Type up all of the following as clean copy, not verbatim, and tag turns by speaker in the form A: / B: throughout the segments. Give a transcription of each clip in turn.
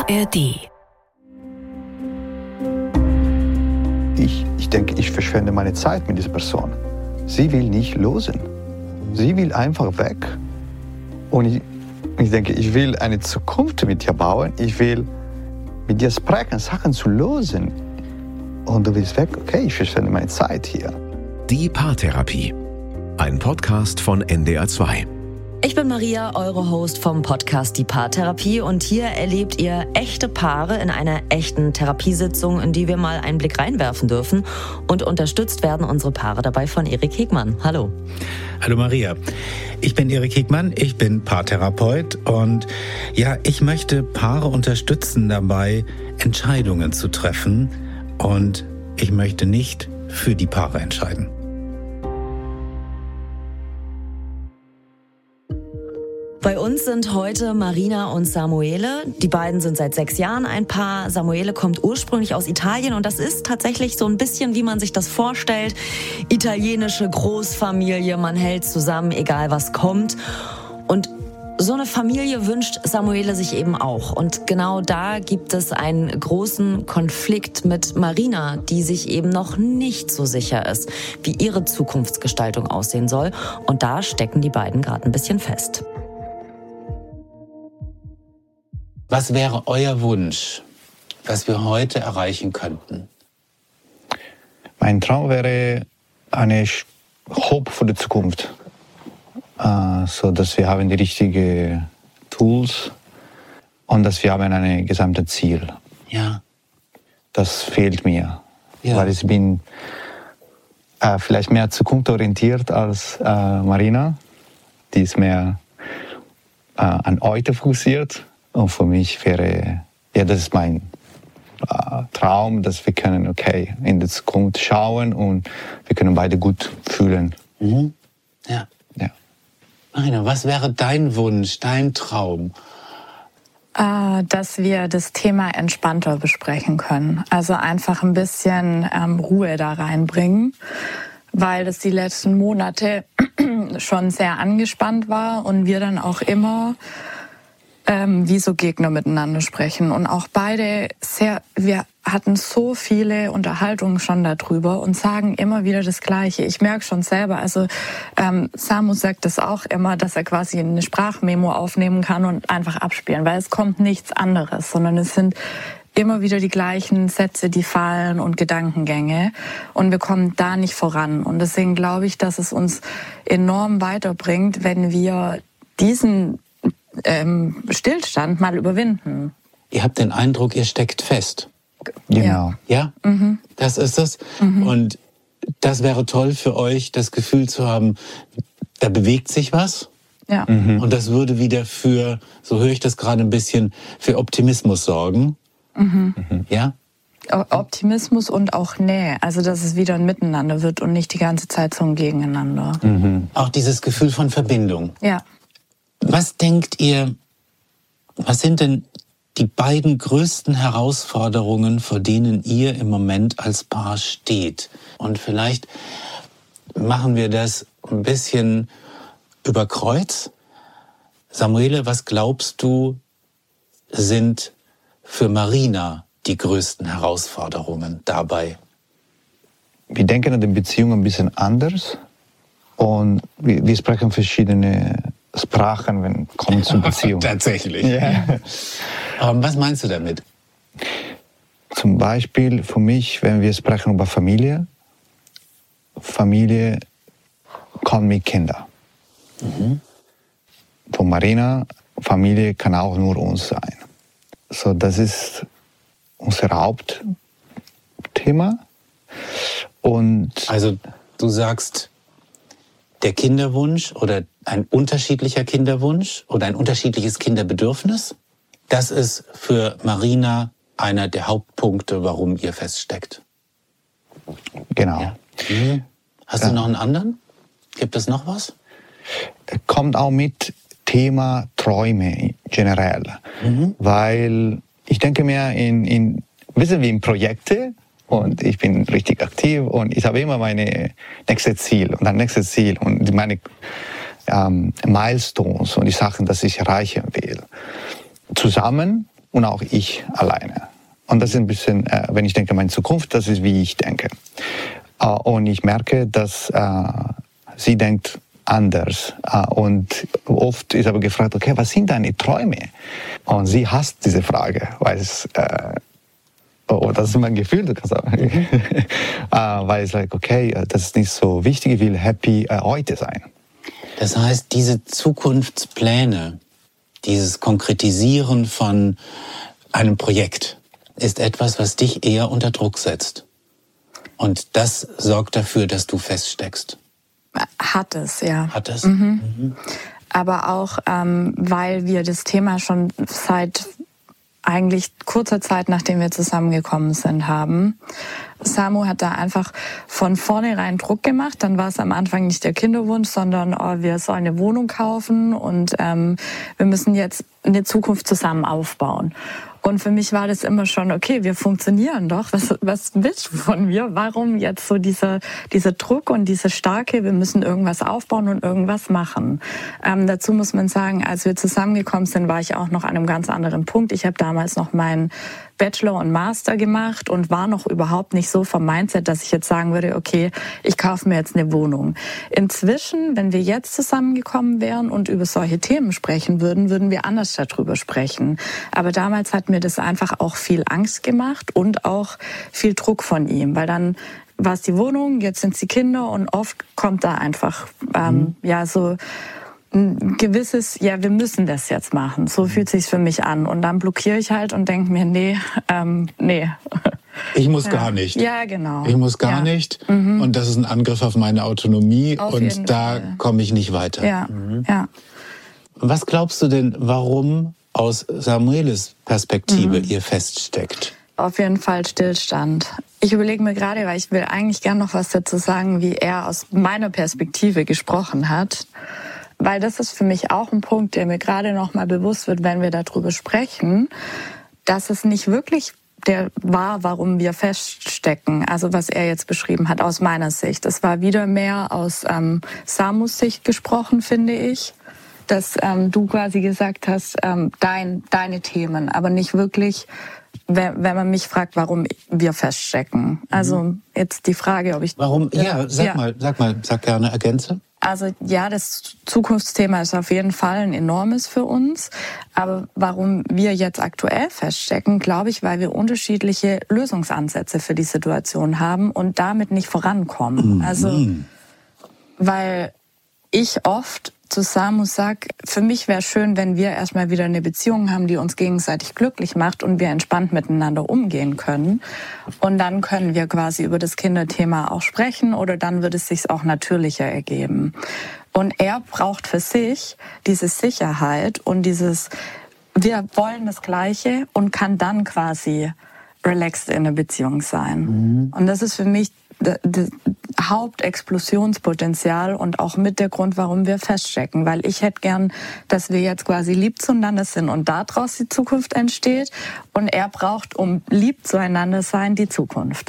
A: ARD.
B: Ich denke, ich verschwende meine Zeit mit dieser Person. Sie will nicht losen. Sie will einfach weg. Und ich denke, ich will eine Zukunft mit dir bauen. Ich will mit dir sprechen, Sachen zu lösen. Und du willst weg? Okay, ich verschwende meine Zeit hier.
A: Die Paartherapie. Ein Podcast von NDR 2.
C: Ich bin Maria, eure Host vom Podcast Die Paartherapie, und hier erlebt ihr echte Paare in einer echten Therapiesitzung, in die wir mal einen Blick reinwerfen dürfen, und unterstützt werden unsere Paare dabei von Erik Hegmann. Hallo.
D: Hallo Maria, ich bin Erik Hegmann, ich bin Paartherapeut und ja, ich möchte Paare unterstützen dabei, Entscheidungen zu treffen, und ich möchte nicht für die Paare entscheiden.
C: Bei uns sind heute Marina und Samuele. Die beiden sind seit 6 Jahren ein Paar. Samuele kommt ursprünglich aus Italien und das ist tatsächlich so ein bisschen, wie man sich das vorstellt. Italienische Großfamilie, man hält zusammen, egal was kommt. Und so eine Familie wünscht Samuele sich eben auch. Und genau da gibt es einen großen Konflikt mit Marina, die sich eben noch nicht so sicher ist, wie ihre Zukunftsgestaltung aussehen soll. Und da stecken die beiden gerade ein bisschen fest.
D: Was wäre euer Wunsch, was wir heute erreichen könnten?
B: Mein Traum wäre eine Hope für die Zukunft. So dass wir haben die richtigen Tools und dass wir haben ein gesamtes Ziel.
D: Ja.
B: Das fehlt mir,
D: Ja.
B: weil ich bin vielleicht mehr zukunftsorientiert als Marina. Die ist mehr an heute fokussiert. Und für mich wäre, das ist mein Traum, dass wir können, in die Zukunft schauen und wir können beide gut fühlen.
D: Mhm. Ja.
B: Ja.
D: Marina, was wäre dein Wunsch, dein Traum?
E: Dass wir das Thema entspannter besprechen können. Also einfach ein bisschen Ruhe da reinbringen, weil das die letzten Monate schon sehr angespannt war und wir dann auch immer wie so Gegner miteinander sprechen. Und auch beide wir hatten so viele Unterhaltungen schon darüber und sagen immer wieder das Gleiche. Ich merke schon selber, also Samu sagt das auch immer, dass er quasi eine Sprachmemo aufnehmen kann und einfach abspielen, weil es kommt nichts anderes, sondern es sind immer wieder die gleichen Sätze, die fallen und Gedankengänge, und wir kommen da nicht voran. Und deswegen glaube ich, dass es uns enorm weiterbringt, wenn wir diesen Stillstand mal überwinden.
D: Ihr habt den Eindruck, ihr steckt fest.
B: Genau.
D: Ja? Mhm. Das ist es. Mhm. Und das wäre toll für euch, das Gefühl zu haben, da bewegt sich was.
E: Ja.
D: Mhm. Und das würde wieder für, so höre ich das gerade ein bisschen, für Optimismus sorgen. Mhm. Ja?
E: Optimismus und auch Nähe. Also, dass es wieder ein Miteinander wird und nicht die ganze Zeit so ein Gegeneinander. Mhm.
D: Auch dieses Gefühl von Verbindung.
E: Ja.
D: Was denkt ihr, was sind denn die beiden größten Herausforderungen, vor denen ihr im Moment als Paar steht? Und vielleicht machen wir das ein bisschen über Kreuz. Samuele, was glaubst du, sind für Marina die größten Herausforderungen dabei?
B: Wir denken an die Beziehung ein bisschen anders und wir sprechen verschiedene Sprachen, wenn es kommt zur Beziehung.
D: Tatsächlich.
B: Yeah.
D: Was meinst du damit?
B: Zum Beispiel für mich, wenn wir sprechen über Familie kommt mit Kindern. Mhm. Für Marina, Familie kann auch nur uns sein. So, das ist unser Hauptthema. Und
D: also du sagst, der Kinderwunsch oder ein unterschiedlicher Kinderwunsch oder ein unterschiedliches Kinderbedürfnis, das ist für Marina einer der Hauptpunkte, warum ihr feststeckt.
B: Genau.
D: Ja. Mhm. Hast du noch einen anderen? Gibt es noch was?
B: Kommt auch mit Thema Träume generell. Mhm. Weil ich denke mir wissen wir in Projekte, und ich bin richtig aktiv und ich habe immer meine nächste Ziel und meine Milestones und die Sachen, die ich erreichen will. Zusammen und auch ich alleine. Und das ist ein bisschen, wenn ich denke, meine Zukunft, das ist, wie ich denke. Und ich merke, dass sie denkt anders. Und oft ist aber gefragt, okay, was sind deine Träume? Und sie hasst diese Frage, weil es, das ist mein Gefühl, du kannst sagen. Weil es okay, das ist nicht so wichtig, ich will happy heute sein.
D: Das heißt, diese Zukunftspläne, dieses Konkretisieren von einem Projekt, ist etwas, was dich eher unter Druck setzt. Und das sorgt dafür, dass du feststeckst.
E: Hat es, ja.
D: Hat es?
E: Aber auch, weil wir das Thema schon seit eigentlich kurzer Zeit, nachdem wir zusammengekommen sind, haben. Samu hat da einfach von vornherein Druck gemacht. Dann war es am Anfang nicht der Kinderwunsch, sondern wir sollen eine Wohnung kaufen und wir müssen jetzt eine Zukunft zusammen aufbauen. Und für mich war das immer schon, okay, wir funktionieren doch. Was willst du von mir? Warum jetzt so dieser Druck und diese Starke, wir müssen irgendwas aufbauen und irgendwas machen. Dazu muss man sagen, als wir zusammengekommen sind, war ich auch noch an einem ganz anderen Punkt. Ich habe damals noch meinen Bachelor und Master gemacht und war noch überhaupt nicht so vom Mindset, dass ich jetzt sagen würde, okay, ich kaufe mir jetzt eine Wohnung. Inzwischen, wenn wir jetzt zusammengekommen wären und über solche Themen sprechen würden, würden wir anders darüber sprechen. Aber damals hat mir das einfach auch viel Angst gemacht und auch viel Druck von ihm, weil dann war es die Wohnung, jetzt sind es die Kinder und oft kommt da einfach so ein gewisses, wir müssen das jetzt machen. So fühlt sich's für mich an. Und dann blockiere ich halt und denke mir, nee.
D: Ich muss gar nicht.
E: Ja, genau.
D: Ich muss gar nicht. Und das ist ein Angriff auf meine Autonomie.
E: Auf
D: und da komme ich nicht weiter.
E: Ja.
D: Was glaubst du denn, warum aus Samueles Perspektive ihr feststeckt?
E: Auf jeden Fall Stillstand. Ich überlege mir gerade, weil ich will eigentlich gern noch was dazu sagen, wie er aus meiner Perspektive gesprochen hat. Weil das ist für mich auch ein Punkt, der mir gerade noch mal bewusst wird, wenn wir darüber sprechen, dass es nicht wirklich der war, warum wir feststecken. Also was er jetzt beschrieben hat, aus meiner Sicht. Es war wieder mehr aus Samus Sicht gesprochen, finde ich. Dass du quasi gesagt hast, deine Themen, aber nicht wirklich, wenn man mich fragt, warum wir feststecken. Also jetzt die Frage, ob ich...
D: Warum? Ja, sag gerne, ergänze.
E: Also ja, das Zukunftsthema ist auf jeden Fall ein enormes für uns. Aber warum wir jetzt aktuell feststecken, glaube ich, weil wir unterschiedliche Lösungsansätze für die Situation haben und damit nicht vorankommen. Also, weil ich oft zu Samu sage, für mich wäre schön, wenn wir erstmal wieder eine Beziehung haben, die uns gegenseitig glücklich macht und wir entspannt miteinander umgehen können. Und dann können wir quasi über das Kinderthema auch sprechen oder dann wird es sich auch natürlicher ergeben. Und er braucht für sich diese Sicherheit und dieses, wir wollen das Gleiche und kann dann quasi relaxed in einer Beziehung sein. Und das ist für mich das Hauptexplosionspotenzial und auch mit der Grund, warum wir feststecken. Weil ich hätte gern, dass wir jetzt quasi lieb zueinander sind und daraus die Zukunft entsteht. Und er braucht, um lieb zueinander sein, die Zukunft.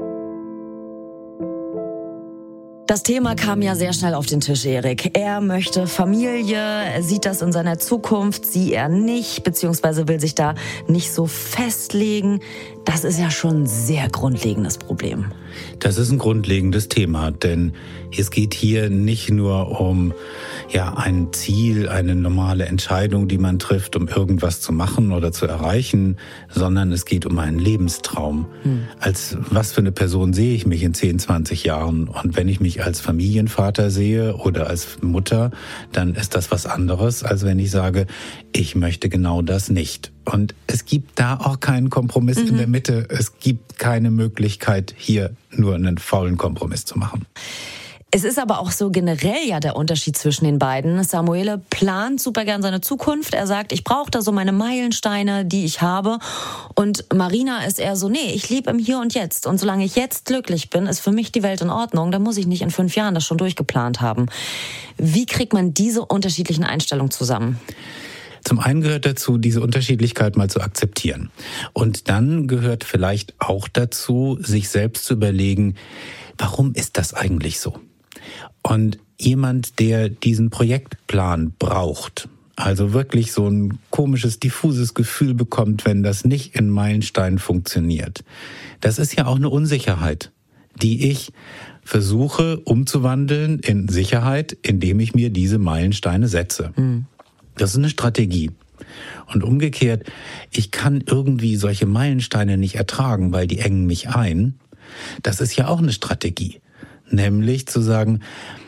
C: Das Thema kam ja sehr schnell auf den Tisch, Erik. Er möchte Familie, er sieht das in seiner Zukunft, sie er nicht, beziehungsweise will sich da nicht so festlegen. Das ist ja schon ein sehr grundlegendes Problem.
D: Das ist ein grundlegendes Thema, denn es geht hier nicht nur um ein Ziel, eine normale Entscheidung, die man trifft, um irgendwas zu machen oder zu erreichen, sondern es geht um einen Lebenstraum. Als was für eine Person sehe ich mich in 10, 20 Jahren? Und wenn ich mich als Familienvater sehe oder als Mutter, dann ist das was anderes, als wenn ich sage, ich möchte genau das nicht. Und es gibt da auch keinen Kompromiss in der Mitte. Es gibt keine Möglichkeit, hier nur einen faulen Kompromiss zu machen.
C: Es ist aber auch so generell ja der Unterschied zwischen den beiden. Samuele plant super gern seine Zukunft. Er sagt, ich brauche da so meine Meilensteine, die ich habe. Und Marina ist eher so, nee, ich lebe im Hier und Jetzt. Und solange ich jetzt glücklich bin, ist für mich die Welt in Ordnung. Da muss ich nicht in 5 Jahren das schon durchgeplant haben. Wie kriegt man diese unterschiedlichen Einstellungen zusammen?
D: Zum einen gehört dazu, diese Unterschiedlichkeit mal zu akzeptieren. Und dann gehört vielleicht auch dazu, sich selbst zu überlegen, warum ist das eigentlich so? Und jemand, der diesen Projektplan braucht, also wirklich so ein komisches, diffuses Gefühl bekommt, wenn das nicht in Meilensteinen funktioniert. Das ist ja auch eine Unsicherheit, die ich versuche umzuwandeln in Sicherheit, indem ich mir diese Meilensteine setze. Das ist eine Strategie. Und umgekehrt, ich kann irgendwie solche Meilensteine nicht ertragen, weil die engen mich ein. Das ist ja auch eine Strategie. Nämlich zu sagen,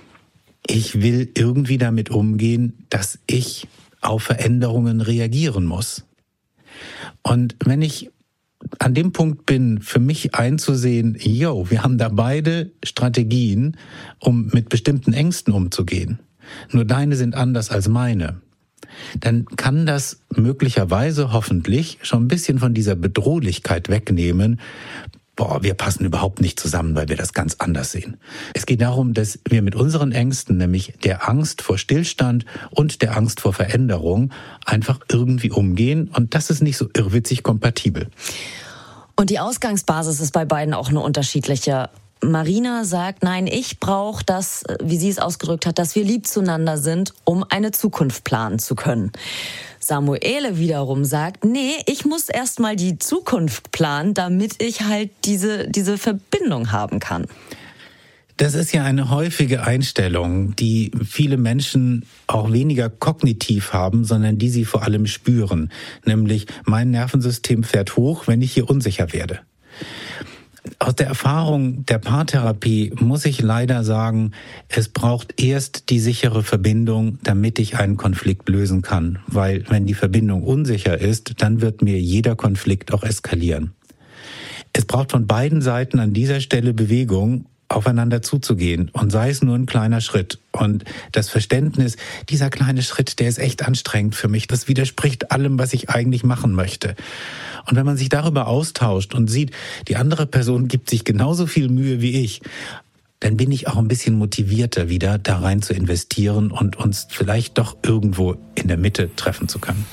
D: ich will irgendwie damit umgehen, dass ich auf Veränderungen reagieren muss. Und wenn ich an dem Punkt bin, für mich einzusehen, wir haben da beide Strategien, um mit bestimmten Ängsten umzugehen. Nur deine sind anders als meine. Dann kann das möglicherweise hoffentlich schon ein bisschen von dieser Bedrohlichkeit wegnehmen. Wir passen überhaupt nicht zusammen, weil wir das ganz anders sehen. Es geht darum, dass wir mit unseren Ängsten, nämlich der Angst vor Stillstand und der Angst vor Veränderung, einfach irgendwie umgehen. Und das ist nicht so irrwitzig kompatibel.
C: Und die Ausgangsbasis ist bei beiden auch eine unterschiedliche. Marina sagt, nein, ich brauche das, wie sie es ausgedrückt hat, dass wir lieb zueinander sind, um eine Zukunft planen zu können. Samuele wiederum sagt, nee, ich muss erstmal die Zukunft planen, damit ich halt diese Verbindung haben kann.
D: Das ist ja eine häufige Einstellung, die viele Menschen auch weniger kognitiv haben, sondern die sie vor allem spüren. Nämlich, mein Nervensystem fährt hoch, wenn ich hier unsicher werde. Aus der Erfahrung der Paartherapie muss ich leider sagen, es braucht erst die sichere Verbindung, damit ich einen Konflikt lösen kann. Weil wenn die Verbindung unsicher ist, dann wird mir jeder Konflikt auch eskalieren. Es braucht von beiden Seiten an dieser Stelle Bewegung, aufeinander zuzugehen. Und sei es nur ein kleiner Schritt. Und das Verständnis, dieser kleine Schritt, der ist echt anstrengend für mich. Das widerspricht allem, was ich eigentlich machen möchte. Und wenn man sich darüber austauscht und sieht, die andere Person gibt sich genauso viel Mühe wie ich, dann bin ich auch ein bisschen motivierter, wieder da rein zu investieren und uns vielleicht doch irgendwo in der Mitte treffen zu können.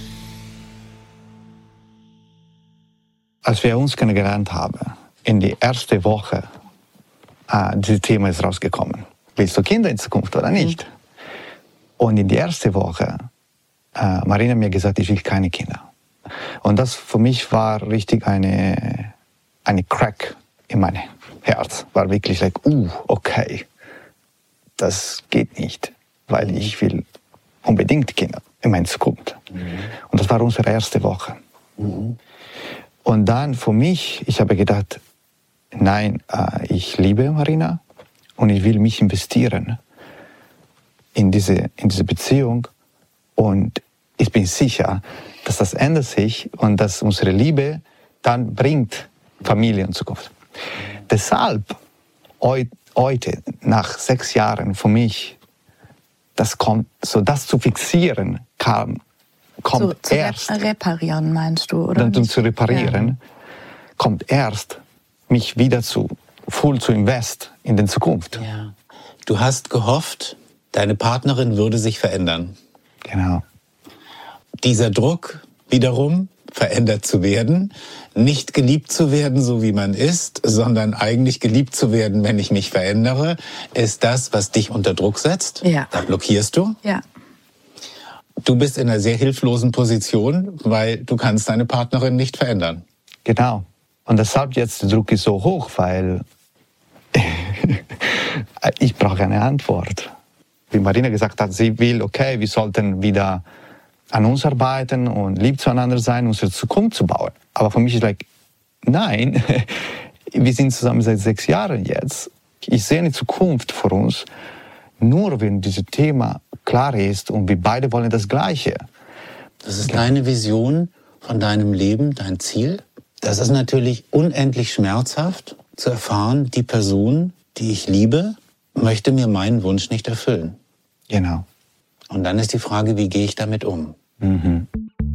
B: Als wir uns kennengelernt haben, in die erste Woche, dieses Thema ist rausgekommen. Willst du Kinder in Zukunft oder nicht? Und in die erste Woche, Marina hat mir gesagt, ich will keine Kinder. Und das für mich war richtig eine Crack in meinem Herz. War wirklich okay, das geht nicht, weil ich will unbedingt Kinder in meiner Zukunft. Und das war unsere erste Woche. Und dann für mich, ich habe gedacht, nein, ich liebe Marina und ich will mich investieren in diese Beziehung. Und ich bin sicher, dass das ändert sich und dass unsere Liebe dann bringt Familie in Zukunft. Deshalb heute, nach 6 Jahren, für mich, das zu fixieren, kommt
E: zu
B: erst.
E: Reparieren, meinst du, oder?
B: Dann zu reparieren, kommt erst, mich wieder voll zu invest in die Zukunft.
D: Ja. Du hast gehofft, deine Partnerin würde sich verändern.
B: Genau.
D: Dieser Druck wiederum, verändert zu werden, nicht geliebt zu werden, so wie man ist, sondern eigentlich geliebt zu werden, wenn ich mich verändere, ist das, was dich unter Druck setzt.
E: Ja.
D: Da blockierst du.
E: Ja.
D: Du bist in einer sehr hilflosen Position, weil du kannst deine Partnerin nicht verändern.
B: Genau. Und deshalb jetzt der Druck ist so hoch, weil ich brauche eine Antwort. Wie Marina gesagt hat, sie will, okay, wir sollten wieder an uns arbeiten und lieb zueinander sein, unsere Zukunft zu bauen. Aber für mich ist nein, wir sind zusammen seit 6 Jahren jetzt. Ich sehe eine Zukunft vor uns, nur wenn dieses Thema klar ist und wir beide wollen das Gleiche.
D: Das ist deine Vision von deinem Leben, dein Ziel. Das ist natürlich unendlich schmerzhaft zu erfahren, die Person, die ich liebe, möchte mir meinen Wunsch nicht erfüllen.
B: Genau.
D: Und dann ist die Frage, wie gehe ich damit um?
B: Mhm.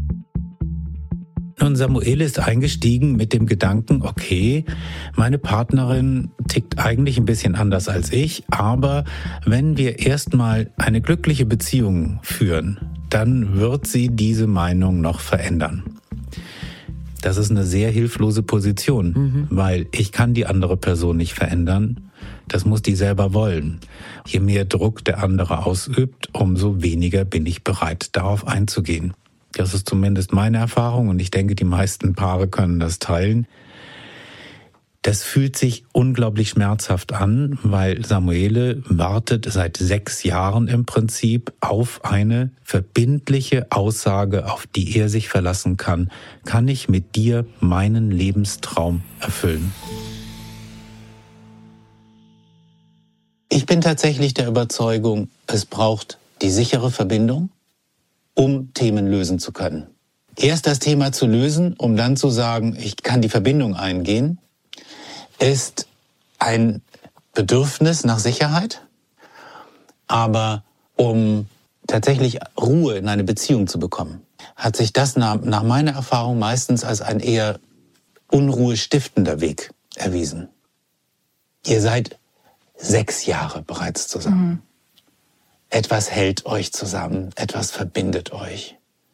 D: Nun, Samuele ist eingestiegen mit dem Gedanken, okay, meine Partnerin tickt eigentlich ein bisschen anders als ich, aber wenn wir erstmal eine glückliche Beziehung führen, dann wird sie diese Meinung noch verändern. Das ist eine sehr hilflose Position, weil ich kann die andere Person nicht verändern. Das muss die selber wollen. Je mehr Druck der andere ausübt, umso weniger bin ich bereit, darauf einzugehen. Das ist zumindest meine Erfahrung und ich denke, die meisten Paare können das teilen. Das fühlt sich unglaublich schmerzhaft an, weil Samuele wartet seit 6 Jahren im Prinzip auf eine verbindliche Aussage, auf die er sich verlassen kann. Kann ich mit dir meinen Lebenstraum erfüllen? Ich bin tatsächlich der Überzeugung, es braucht die sichere Verbindung, um Themen lösen zu können. Erst das Thema zu lösen, um dann zu sagen, ich kann die Verbindung eingehen, ist ein Bedürfnis nach Sicherheit, aber um tatsächlich Ruhe in eine Beziehung zu bekommen, hat sich das nach meiner Erfahrung meistens als ein eher unruhestiftender Weg erwiesen. Ihr seid 6 Jahre bereits zusammen. Etwas hält euch zusammen, etwas verbindet euch.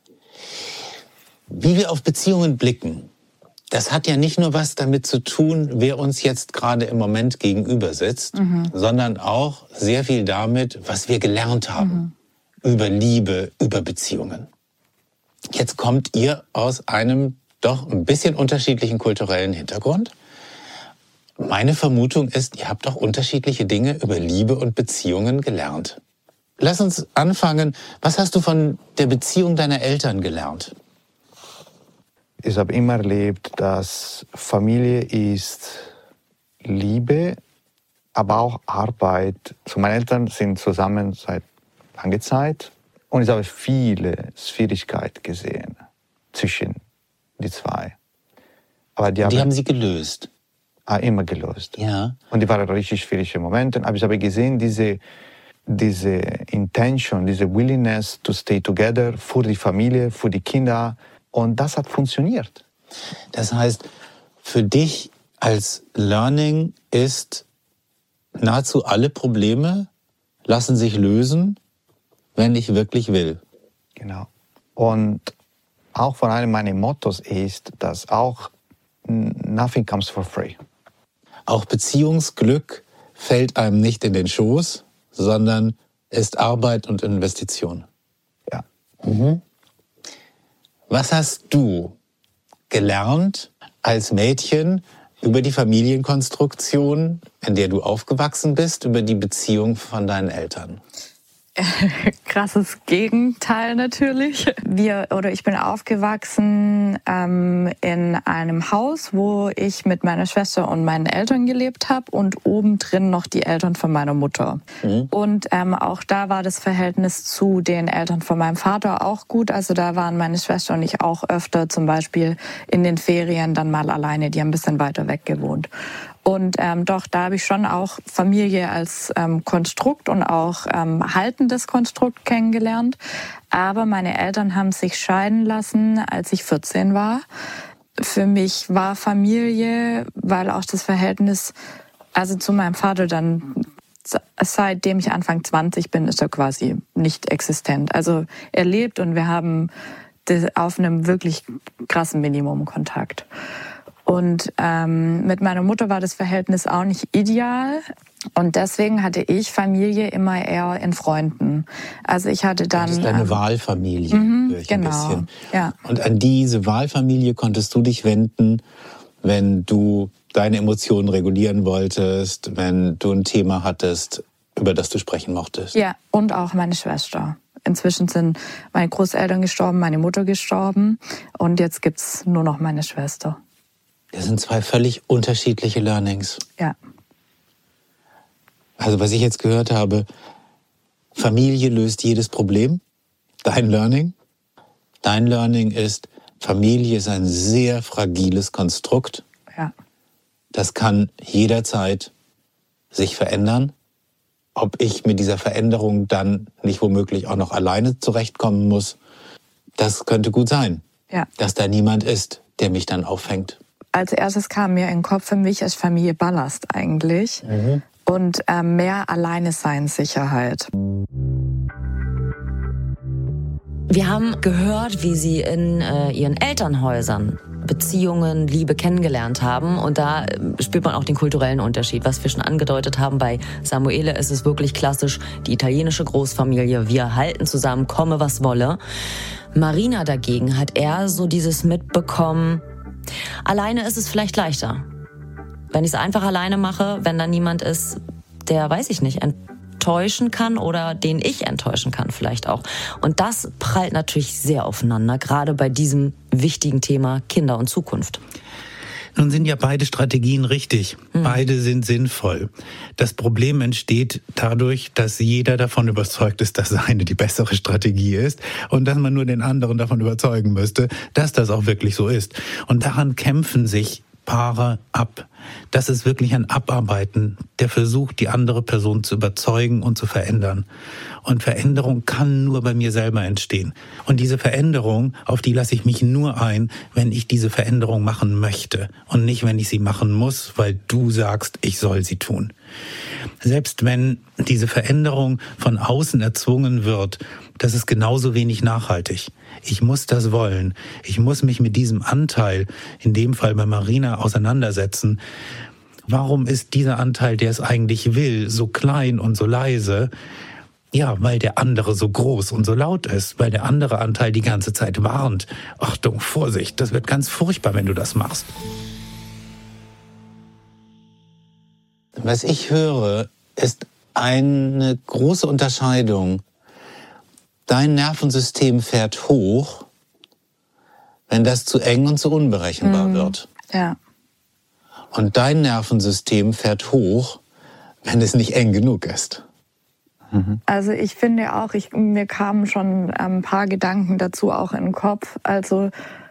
D: Wie wir auf Beziehungen blicken, das hat ja nicht nur was damit zu tun, wer uns jetzt gerade im Moment gegenüber sitzt, sondern auch sehr viel damit, was wir gelernt haben über Liebe, über Beziehungen. Jetzt kommt ihr aus einem doch ein bisschen unterschiedlichen kulturellen Hintergrund. Meine Vermutung ist, ihr habt auch unterschiedliche Dinge über Liebe und Beziehungen gelernt. Lass uns anfangen. Was hast du von der Beziehung deiner Eltern gelernt?
B: Ich habe immer erlebt, dass Familie ist Liebe, aber auch Arbeit. So, meine Eltern sind zusammen seit langer Zeit und ich habe viele Schwierigkeiten gesehen zwischen die zwei. Aber die haben
D: sie gelöst?
B: Immer gelöst.
D: Ja.
B: Und die waren richtig schwierige Momente. Aber ich habe gesehen, diese Intention, diese Willingness to stay together für die Familie, für die Kinder. Und das hat funktioniert.
D: Das heißt, für dich als Learning ist, nahezu alle Probleme lassen sich lösen, wenn ich wirklich will.
B: Genau. Und auch von einem meiner Mottos ist, dass auch nothing comes for free.
D: Auch Beziehungsglück fällt einem nicht in den Schoß, sondern ist Arbeit und Investition.
B: Ja.
D: Was hast du gelernt als Mädchen über die Familienkonstruktion, in der du aufgewachsen bist, über die Beziehung von deinen Eltern?
E: Krasses Gegenteil natürlich. Ich bin aufgewachsen in einem Haus, wo ich mit meiner Schwester und meinen Eltern gelebt habe und obendrin noch die Eltern von meiner Mutter. Und auch da war das Verhältnis zu den Eltern von meinem Vater auch gut. Also da waren meine Schwester und ich auch öfter zum Beispiel in den Ferien dann mal alleine. Die haben ein bisschen weiter weg gewohnt. Und doch, da habe ich schon auch Familie als Konstrukt und auch haltendes Konstrukt kennengelernt. Aber meine Eltern haben sich scheiden lassen, als ich 14 war. Für mich war Familie, weil auch das Verhältnis, also zu meinem Vater dann, seitdem ich Anfang 20 bin, ist er quasi nicht existent. Also er lebt und wir haben auf einem wirklich krassen Minimum Kontakt. Und mit meiner Mutter war das Verhältnis auch nicht ideal. Und deswegen hatte ich Familie immer eher in Freunden. Also ich hatte dann... Das ist
D: deine Wahlfamilie, höre ich
E: genau,
D: ein bisschen.
E: Ja.
D: Und an diese Wahlfamilie konntest du dich wenden, wenn du deine Emotionen regulieren wolltest, wenn du ein Thema hattest, über das du sprechen mochtest.
E: Ja, und auch meine Schwester. Inzwischen sind meine Großeltern gestorben, meine Mutter gestorben. Und jetzt gibt's nur noch meine Schwester.
D: Das sind 2 völlig unterschiedliche Learnings.
E: Ja.
D: Also was ich jetzt gehört habe, Familie löst jedes Problem. Dein Learning? Dein Learning ist, Familie ist ein sehr fragiles Konstrukt.
E: Ja.
D: Das kann jederzeit sich verändern. Ob ich mit dieser Veränderung dann nicht womöglich auch noch alleine zurechtkommen muss, das könnte gut sein.
E: Ja.
D: Dass da niemand ist, der mich dann auffängt.
E: Als erstes kam mir in den Kopf, für mich ist Familie Ballast eigentlich. Und mehr Alleineseinssicherheit.
C: Wir haben gehört, wie Sie in Ihren Elternhäusern Beziehungen, Liebe kennengelernt haben. Und da spürt man auch den kulturellen Unterschied. Was wir schon angedeutet haben, bei Samuele ist es wirklich klassisch, die italienische Großfamilie, wir halten zusammen, komme was wolle. Marina dagegen hat eher so dieses mitbekommen, alleine ist es vielleicht leichter. Wenn ich es einfach alleine mache, wenn da niemand ist, der, weiß ich nicht, enttäuschen kann oder den ich enttäuschen kann vielleicht auch. Und das prallt natürlich sehr aufeinander, gerade bei diesem wichtigen Thema Kinder und Zukunft.
D: Nun sind ja beide Strategien richtig. Beide sind sinnvoll. Das Problem entsteht dadurch, dass jeder davon überzeugt ist, dass seine die bessere Strategie ist und dass man nur den anderen davon überzeugen müsste, dass das auch wirklich so ist. Und daran kämpfen sich Paare ab. Das ist wirklich ein Abarbeiten, der versucht, die andere Person zu überzeugen und zu verändern. Und Veränderung kann nur bei mir selber entstehen. Und diese Veränderung, auf die lasse ich mich nur ein, wenn ich diese Veränderung machen möchte und nicht, wenn ich sie machen muss, weil du sagst, ich soll sie tun. Selbst wenn diese Veränderung von außen erzwungen wird, das ist genauso wenig nachhaltig. Ich muss das wollen. Ich muss mich mit diesem Anteil, in dem Fall bei Marina, auseinandersetzen. Warum ist dieser Anteil, der es eigentlich will, so klein und so leise? Ja, weil der andere so groß und so laut ist, weil der andere Anteil die ganze Zeit warnt. Achtung, Vorsicht, das wird ganz furchtbar, wenn du das machst. Was ich höre, ist eine große Unterscheidung. Dein Nervensystem fährt hoch, wenn das zu eng und zu unberechenbar wird.
E: Ja.
D: Und dein Nervensystem fährt hoch, wenn es nicht eng genug ist.
E: Also ich finde auch, mir kamen schon ein paar Gedanken dazu auch in den Kopf. Also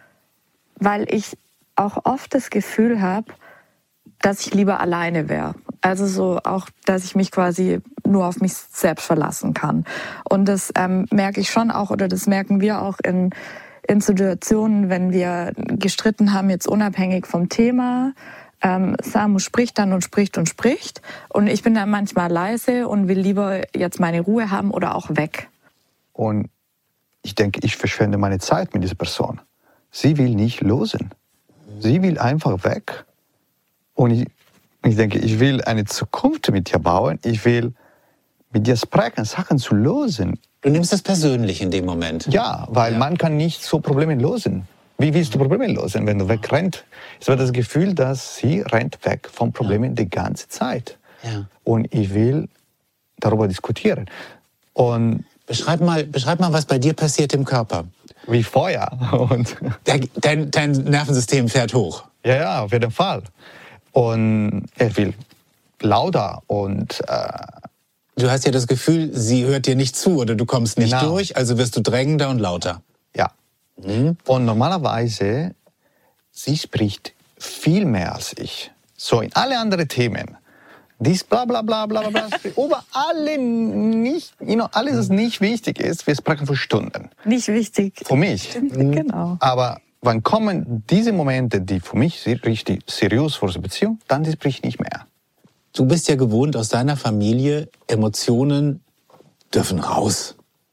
E: weil ich auch oft das Gefühl habe, dass ich lieber alleine wäre. Also so auch, dass ich mich quasi nur auf mich selbst verlassen kann. Und das merke ich schon auch, oder das merken wir auch in Situationen, wenn wir gestritten haben, jetzt unabhängig vom Thema. Samu spricht dann und spricht und spricht. Und ich bin dann manchmal leise und will lieber jetzt meine Ruhe haben oder auch weg.
B: Und ich denke, ich verschwende meine Zeit mit dieser Person. Sie will nicht losen. Sie will einfach weg. Und ich denke, ich will eine Zukunft mit dir bauen. Ich will mit dir sprechen, Sachen zu lösen.
D: Du nimmst es persönlich in dem Moment.
B: Ja, weil man kann nicht so Probleme lösen. Wie willst du Probleme lösen, wenn du wegrennt? Es war das Gefühl, dass sie rennt weg von Problemen die ganze Zeit.
D: Ja. Und
B: ich will darüber diskutieren. Und
D: beschreib mal, was bei dir passiert im Körper.
B: Wie Feuer. Und
D: dein Nervensystem fährt hoch.
B: Ja, auf jeden Fall. Und er will lauter und
D: du hast ja das Gefühl, sie hört dir nicht zu oder du kommst nicht durch, also wirst du drängender und lauter.
B: Ja. Und normalerweise, sie spricht viel mehr als ich. So in alle anderen Themen. Dies bla bla bla bla bla. Aber alle nicht, alles, was nicht wichtig ist, wir sprechen für Stunden.
E: Nicht wichtig.
B: Für mich.
E: Stimmt, genau.
B: Aber wann kommen diese Momente, die für mich richtig seriös für die Beziehung, dann spricht nicht mehr.
D: Du bist ja gewohnt aus deiner Familie, Emotionen dürfen raus.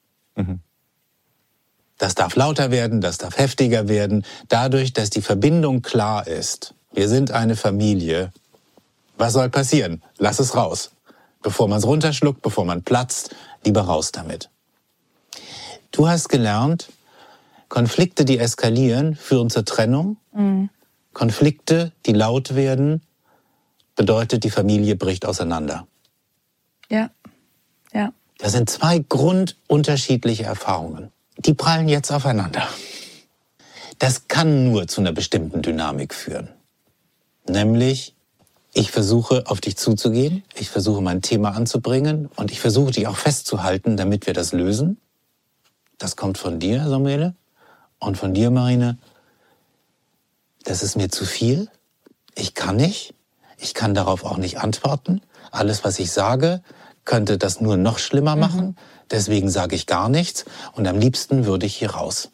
D: Das darf lauter werden, das darf heftiger werden. Dadurch, dass die Verbindung klar ist, wir sind eine Familie, was soll passieren? Lass es raus. Bevor man es runterschluckt, bevor man platzt, lieber raus damit. Du hast gelernt, Konflikte, die eskalieren, führen zur Trennung. Konflikte, die laut werden, bedeutet, die Familie bricht auseinander.
E: Ja.
D: Das sind zwei grundunterschiedliche Erfahrungen. Die prallen jetzt aufeinander. Das kann nur zu einer bestimmten Dynamik führen. Nämlich, ich versuche, auf dich zuzugehen, ich versuche, mein Thema anzubringen und ich versuche, dich auch festzuhalten, damit wir das lösen. Das kommt von dir, Samuele, und von dir, Marina. Das ist mir zu viel. Ich kann nicht. Ich kann darauf auch nicht antworten. Alles, was ich sage, könnte das nur noch schlimmer machen. Deswegen sage ich gar nichts. Und am liebsten würde ich hier raus.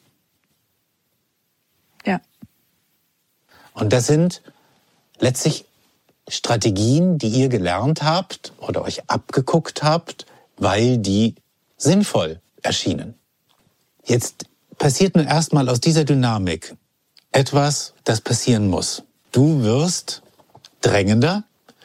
E: Ja.
D: Und das sind letztlich Strategien, die ihr gelernt habt oder euch abgeguckt habt, weil die sinnvoll erschienen. Jetzt passiert nun erstmal aus dieser Dynamik etwas, das passieren muss. Du wirst drängender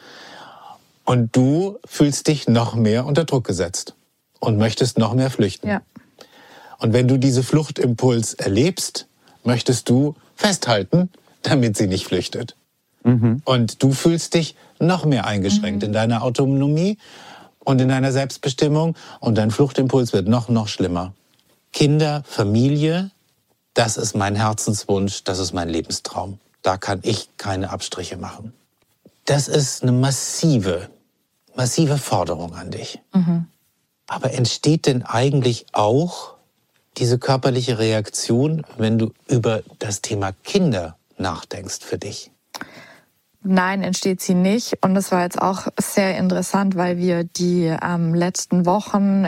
D: und du fühlst dich noch mehr unter Druck gesetzt und möchtest noch mehr flüchten.
E: Ja.
D: Und wenn du diese Fluchtimpuls erlebst, möchtest du festhalten, damit sie nicht flüchtet. Und du fühlst dich noch mehr eingeschränkt in deiner Autonomie und in deiner Selbstbestimmung und dein Fluchtimpuls wird noch schlimmer. Kinder, Familie, das ist mein Herzenswunsch, das ist mein Lebenstraum. Da kann ich keine Abstriche machen. Das ist eine massive Forderung an dich. Aber entsteht denn eigentlich auch diese körperliche Reaktion, wenn du über das Thema Kinder nachdenkst für dich?
E: Nein, entsteht sie nicht. Und das war jetzt auch sehr interessant, weil wir die letzten Wochen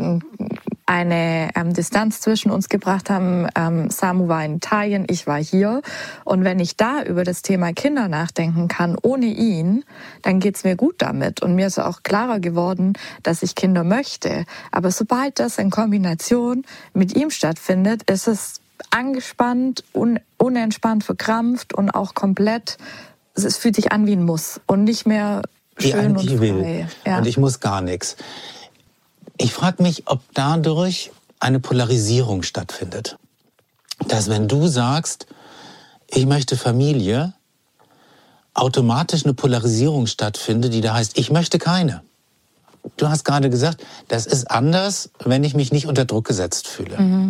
E: eine Distanz zwischen uns gebracht haben. Samu war in Italien, ich war hier. Und wenn ich da über das Thema Kinder nachdenken kann, ohne ihn, dann geht's mir gut damit. Und mir ist auch klarer geworden, dass ich Kinder möchte. Aber sobald das in Kombination mit ihm stattfindet, ist es angespannt, unentspannt, verkrampft und auch komplett, es fühlt sich an wie ein Muss und nicht mehr schön und frei. Ja.
D: Und ich muss gar nichts. Ich frage mich, ob dadurch eine Polarisierung stattfindet. Dass wenn du sagst, ich möchte Familie, automatisch eine Polarisierung stattfindet, die da heißt, ich möchte keine. Du hast gerade gesagt, das ist anders, wenn ich mich nicht unter Druck gesetzt fühle.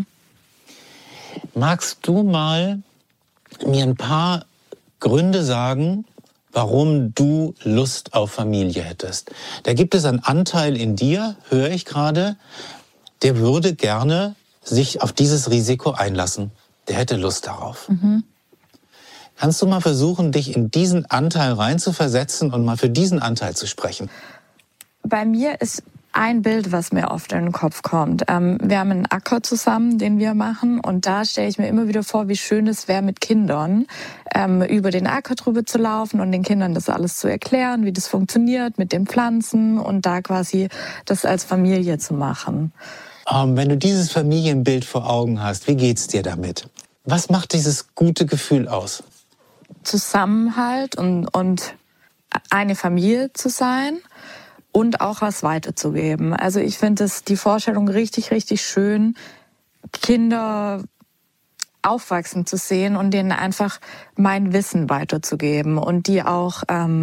D: Magst du mal mir ein paar Gründe sagen, warum du Lust auf Familie hättest? Da gibt es einen Anteil in dir, höre ich gerade, der würde gerne sich auf dieses Risiko einlassen. Der hätte Lust darauf. Kannst du mal versuchen, dich in diesen Anteil reinzuversetzen und mal für diesen Anteil zu sprechen?
E: Bei mir ist ein Bild, was mir oft in den Kopf kommt. Wir haben einen Acker zusammen, den wir machen. Und da stelle ich mir immer wieder vor, wie schön es wäre, mit Kindern über den Acker drüber zu laufen und den Kindern das alles zu erklären, wie das funktioniert mit den Pflanzen und da quasi das als Familie zu machen.
D: Wenn du dieses Familienbild vor Augen hast, wie geht's dir damit? Was macht dieses gute Gefühl aus?
E: Zusammenhalt und eine Familie zu sein. Und auch was weiterzugeben. Also ich finde die Vorstellung richtig, richtig schön, Kinder aufwachsen zu sehen und denen einfach mein Wissen weiterzugeben und die auch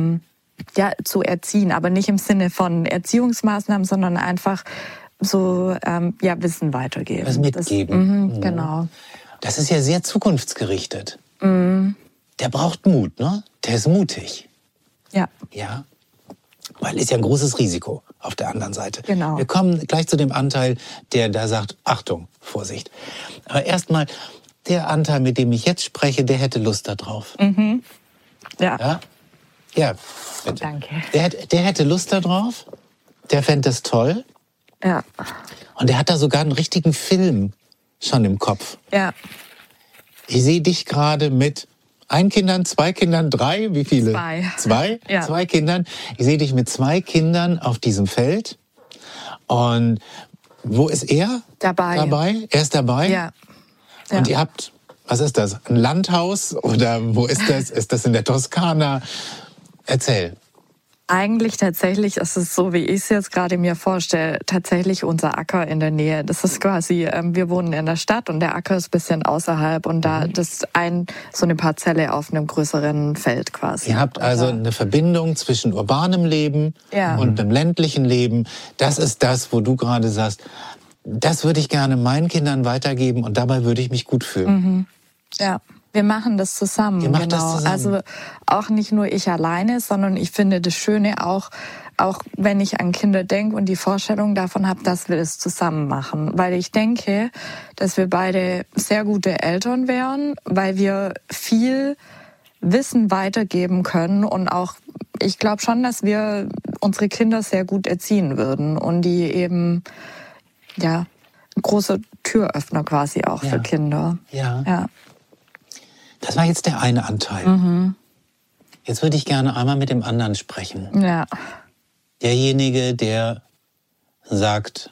E: zu erziehen, aber nicht im Sinne von Erziehungsmaßnahmen, sondern einfach so Wissen weitergeben.
D: Was mitgeben.
E: Genau.
D: Das ist ja sehr zukunftsgerichtet. Der braucht Mut, ne? Der ist mutig.
E: Ja.
D: Ja. Weil ist ja ein großes Risiko auf der anderen Seite.
E: Genau.
D: Wir kommen gleich zu dem Anteil, der da sagt, Achtung, Vorsicht. Aber erstmal, der Anteil, mit dem ich jetzt spreche, der hätte Lust da drauf.
E: Ja.
D: Ja, bitte.
E: Danke.
D: Der hätte Lust da drauf, der fände das toll.
E: Ja.
D: Und der hat da sogar einen richtigen Film schon im Kopf.
E: Ja.
D: Ich sehe dich gerade mit 1 Kindern, 2 Kindern, 3, wie viele?
E: 2.
D: 2?
E: Ja.
D: 2 Kindern. Ich sehe dich mit 2 Kindern auf diesem Feld. Und wo ist er?
E: Dabei.
D: Er ist dabei?
E: Ja.
D: Und ihr habt, was ist das? Ein Landhaus? Oder wo ist das? Ist das in der Toskana? Erzähl.
E: Eigentlich tatsächlich ist es so, wie ich es jetzt gerade mir vorstelle, tatsächlich unser Acker in der Nähe. Das ist quasi, wir wohnen in der Stadt und der Acker ist ein bisschen außerhalb und da das ist so eine Parzelle auf einem größeren Feld quasi.
D: Ihr habt also eine Verbindung zwischen urbanem Leben und einem ländlichen Leben. Das ist das, wo du gerade sagst, das würde ich gerne meinen Kindern weitergeben und dabei würde ich mich gut fühlen.
E: Ja. Wir machen das zusammen,
D: Ihr macht das zusammen.
E: Also auch nicht nur ich alleine, sondern ich finde das Schöne auch wenn ich an Kinder denke und die Vorstellung davon habe, dass wir es zusammen machen. Weil ich denke, dass wir beide sehr gute Eltern wären, weil wir viel Wissen weitergeben können und auch, ich glaube schon, dass wir unsere Kinder sehr gut erziehen würden und die eben, ein großer Türöffner quasi auch für Kinder.
D: Ja. Das war jetzt der eine Anteil. Jetzt würde ich gerne einmal mit dem anderen sprechen.
E: Ja.
D: Derjenige, der sagt,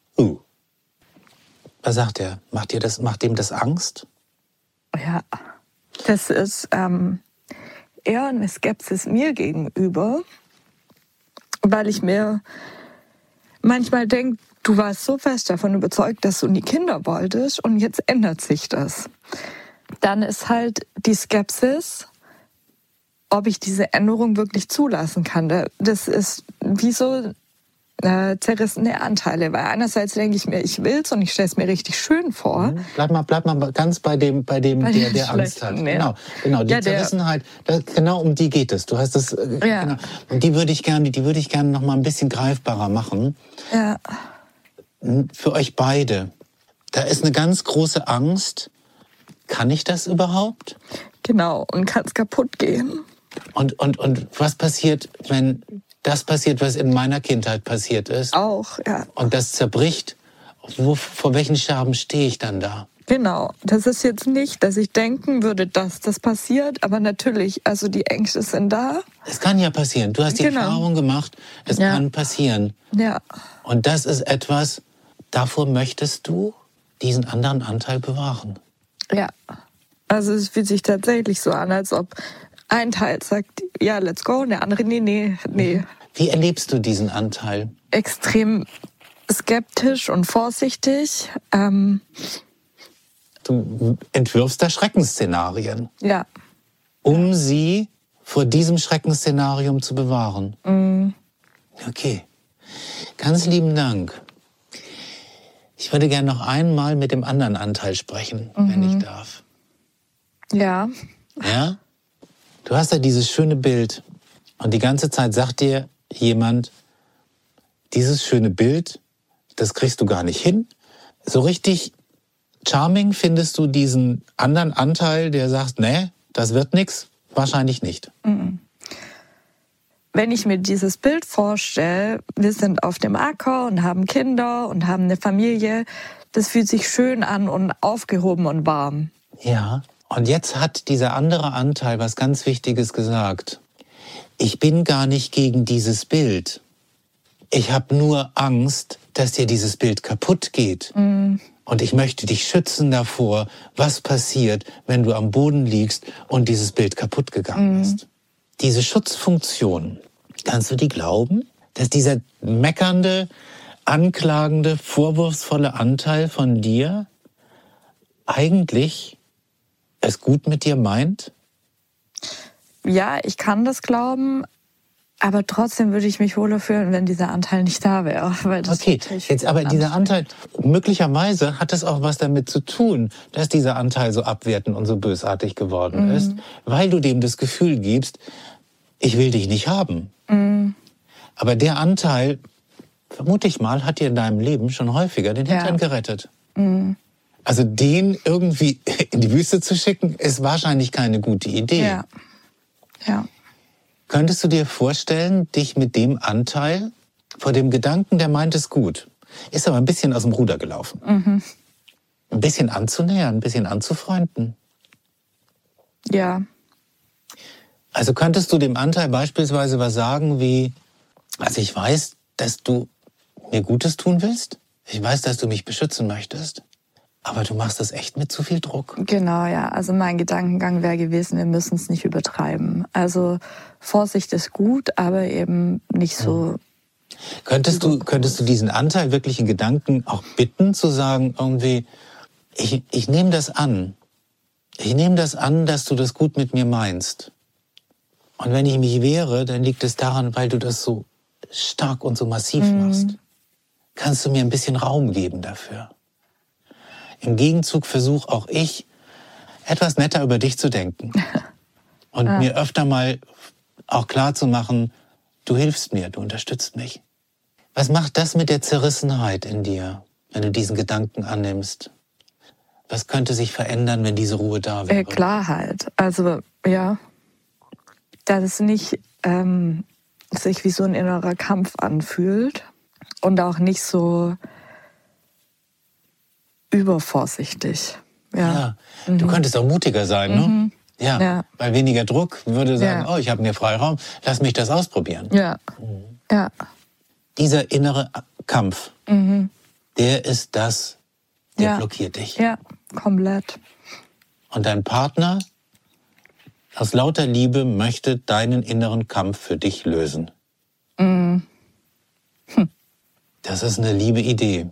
D: was sagt er? Macht dem das Angst?
E: Ja. Das ist eher eine Skepsis mir gegenüber, weil ich mir manchmal denke, du warst so fest davon überzeugt, dass du nie Kinder wolltest und jetzt ändert sich das. Dann ist halt die Skepsis, ob ich diese Änderung wirklich zulassen kann. Das ist wie so zerrissene Anteile, weil einerseits denke ich mir, ich will's und ich stelle es mir richtig schön vor.
D: Bleib mal ganz bei dem der Angst hat.
E: Ja.
D: Genau, die Zerrissenheit, genau um die geht es. Du hast das, genau. Und die würde ich gerne noch mal ein bisschen greifbarer machen.
E: Ja.
D: Für euch beide. Da ist eine ganz große Angst. Kann ich das überhaupt?
E: Genau, und kann es kaputt gehen.
D: Und was passiert, wenn das passiert, was in meiner Kindheit passiert ist?
E: Auch, ja.
D: Und das zerbricht. Vor welchen Scherben stehe ich dann da?
E: Genau. Das ist jetzt nicht, dass ich denken würde, dass das passiert, aber natürlich, also die Ängste sind da.
D: Es kann ja passieren. Du hast die Erfahrung gemacht, es kann passieren.
E: Ja.
D: Und das ist etwas, davor möchtest du diesen anderen Anteil bewahren.
E: Ja. Also es fühlt sich tatsächlich so an, als ob ein Teil sagt, ja, let's go, und der andere, nee.
D: Wie erlebst du diesen Anteil?
E: Extrem skeptisch und vorsichtig.
D: Du entwirfst da Schreckensszenarien,
E: Ja.
D: um sie vor diesem Schreckensszenarium zu bewahren.
E: Mhm.
D: Okay, ganz lieben Dank. Ich würde gerne noch einmal mit dem anderen Anteil sprechen, wenn ich darf.
E: Ja.
D: Ja? Du hast ja dieses schöne Bild und die ganze Zeit sagt dir jemand, dieses schöne Bild, das kriegst du gar nicht hin. So richtig charming findest du diesen anderen Anteil, der sagt, nee, das wird nix? Wahrscheinlich nicht.
E: Wenn ich mir dieses Bild vorstelle, wir sind auf dem Acker und haben Kinder und haben eine Familie, das fühlt sich schön an und aufgehoben und warm.
D: Ja, und jetzt hat dieser andere Anteil was ganz Wichtiges gesagt. Ich bin gar nicht gegen dieses Bild. Ich habe nur Angst, dass dir dieses Bild kaputt geht. Und ich möchte dich schützen davor, was passiert, wenn du am Boden liegst und dieses Bild kaputt gegangen ist. Diese Schutzfunktion, kannst du die glauben? Dass dieser meckernde, anklagende, vorwurfsvolle Anteil von dir eigentlich es gut mit dir meint?
E: Ja, ich kann das glauben, aber trotzdem würde ich mich wohler fühlen, wenn dieser Anteil nicht da wäre. Weil das
D: Okay, jetzt aber dieser Anteil, möglicherweise hat es auch was damit zu tun, dass dieser Anteil so abwertend und so bösartig geworden ist, weil du dem das Gefühl gibst, ich will dich nicht haben. Aber der Anteil, vermute ich mal, hat dir in deinem Leben schon häufiger den Hintern gerettet. Also den irgendwie in die Wüste zu schicken, ist wahrscheinlich keine gute Idee.
E: Ja.
D: Könntest du dir vorstellen, dich mit dem Anteil vor dem Gedanken, der meint es gut, ist aber ein bisschen aus dem Ruder gelaufen, ein bisschen anzunähern, ein bisschen anzufreunden?
E: Ja.
D: Also könntest du dem Anteil beispielsweise was sagen wie, also ich weiß, dass du mir Gutes tun willst, ich weiß, dass du mich beschützen möchtest, aber du machst das echt mit zu viel Druck.
E: Genau, ja. Also mein Gedankengang wäre gewesen, wir müssen es nicht übertreiben. Also Vorsicht ist gut, aber eben nicht so.
D: Könntest du diesen Anteil wirklich in Gedanken auch bitten, zu sagen, irgendwie, ich nehme das an. Ich nehme das an, dass du das gut mit mir meinst. Und wenn ich mich wehre, dann liegt es daran, weil du das so stark und so massiv machst. Kannst du mir ein bisschen Raum geben dafür? Im Gegenzug versuche auch ich, etwas netter über dich zu denken. Und mir öfter mal auch klar zu machen, du hilfst mir, du unterstützt mich. Was macht das mit der Zerrissenheit in dir, wenn du diesen Gedanken annimmst? Was könnte sich verändern, wenn diese Ruhe da wäre?
E: Klarheit. Also, ja, dass es nicht sich wie so ein innerer Kampf anfühlt und auch nicht so übervorsichtig. Ja.
D: Du könntest auch mutiger sein, ne? Ja, weil weniger Druck würde sagen, oh, ich habe mir Freiraum, lass mich das ausprobieren.
E: Ja. Ja.
D: Dieser innere Kampf, der ist das, der blockiert dich.
E: Ja, komplett.
D: Und dein Partner aus lauter Liebe möchte deinen inneren Kampf für dich lösen. Das ist eine liebe Idee.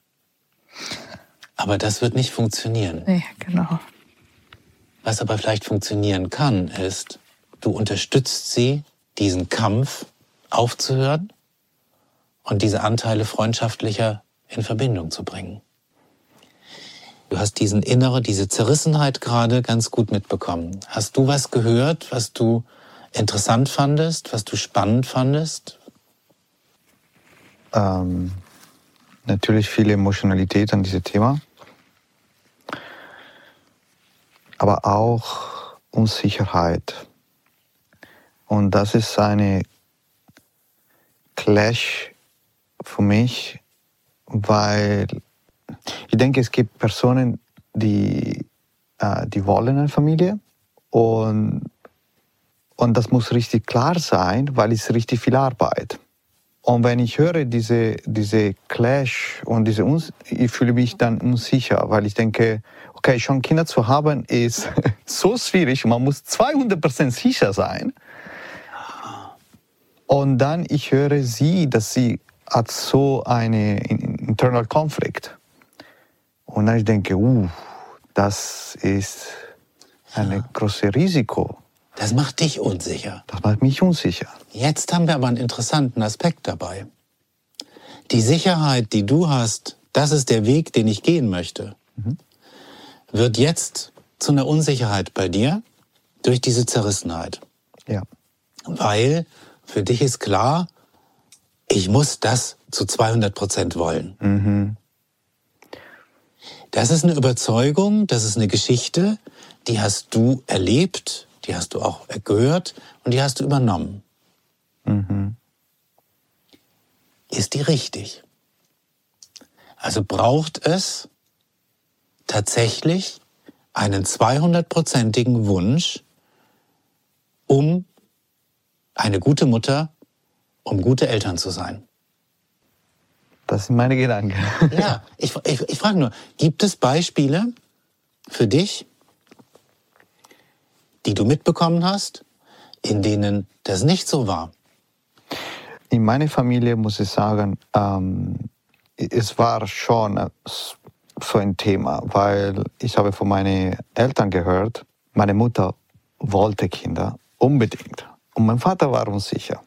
D: Aber das wird nicht funktionieren.
E: Nee, genau.
D: Was aber vielleicht funktionieren kann, ist, du unterstützt sie, diesen Kampf aufzuhören und diese Anteile freundschaftlicher in Verbindung zu bringen. Du hast diese Zerrissenheit gerade ganz gut mitbekommen. Hast du was gehört, was du interessant fandest, was du spannend fandest?
B: Natürlich viel Emotionalität an diesem Thema, aber auch Unsicherheit. Und das ist eine Clash für mich, weil ich denke, es gibt Personen, die wollen eine Familie und das muss richtig klar sein, weil es richtig viel Arbeit. Und wenn ich höre diese Clash und ich fühle mich dann unsicher, weil ich denke, okay, schon Kinder zu haben ist so schwierig, man muss 200% sicher sein. Und dann ich höre sie, dass sie hat so eine internal Konflikt. Und dann ich denke, das ist ein großes Risiko.
D: Das macht dich unsicher.
B: Das macht mich unsicher.
D: Jetzt haben wir aber einen interessanten Aspekt dabei. Die Sicherheit, die du hast, das ist der Weg, den ich gehen möchte, wird jetzt zu einer Unsicherheit bei dir durch diese Zerrissenheit.
B: Ja.
D: Weil für dich ist klar, ich muss das zu 200% wollen. Das ist eine Überzeugung, das ist eine Geschichte, die hast du erlebt, die hast du auch gehört und die hast du übernommen. Ist die richtig? Also braucht es tatsächlich einen 200%igen Wunsch, um eine gute Mutter, um gute Eltern zu sein?
B: Das sind meine Gedanken.
D: Ja, ich frage nur, gibt es Beispiele für dich, die du mitbekommen hast, in denen das nicht so war?
B: In meiner Familie muss ich sagen, es war schon so ein Thema, weil ich habe von meinen Eltern gehört, meine Mutter wollte Kinder unbedingt und mein Vater war unsicher.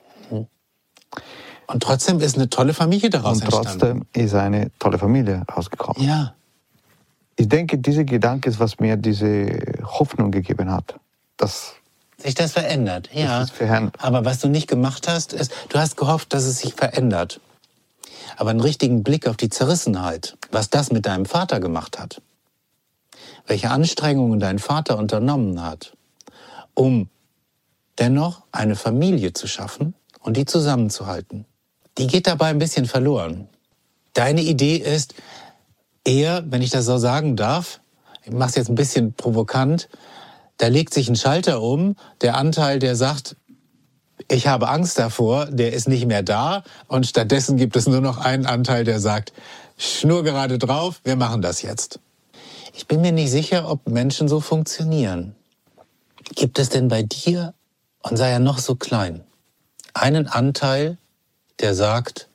D: Und trotzdem ist eine tolle Familie daraus entstanden.
B: Und trotzdem ist eine tolle Familie rausgekommen.
D: Ja.
B: Ich denke, dieser Gedanke ist, was mir diese Hoffnung gegeben hat. Dass
D: sich das verändert, ja.
B: Das ist verändert.
D: Aber was du nicht gemacht hast, ist, du hast gehofft, dass es sich verändert. Aber einen richtigen Blick auf die Zerrissenheit, was das mit deinem Vater gemacht hat, welche Anstrengungen dein Vater unternommen hat, um dennoch eine Familie zu schaffen und die zusammenzuhalten, die geht dabei ein bisschen verloren. Deine Idee ist eher, wenn ich das so sagen darf, ich mache es jetzt ein bisschen provokant, da legt sich ein Schalter um, der Anteil, der sagt, ich habe Angst davor, der ist nicht mehr da und stattdessen gibt es nur noch einen Anteil, der sagt, schnurgerade drauf, wir machen das jetzt. Ich bin mir nicht sicher, ob Menschen so funktionieren. Gibt es denn bei dir, und sei ja noch so klein, einen Anteil, der sagt,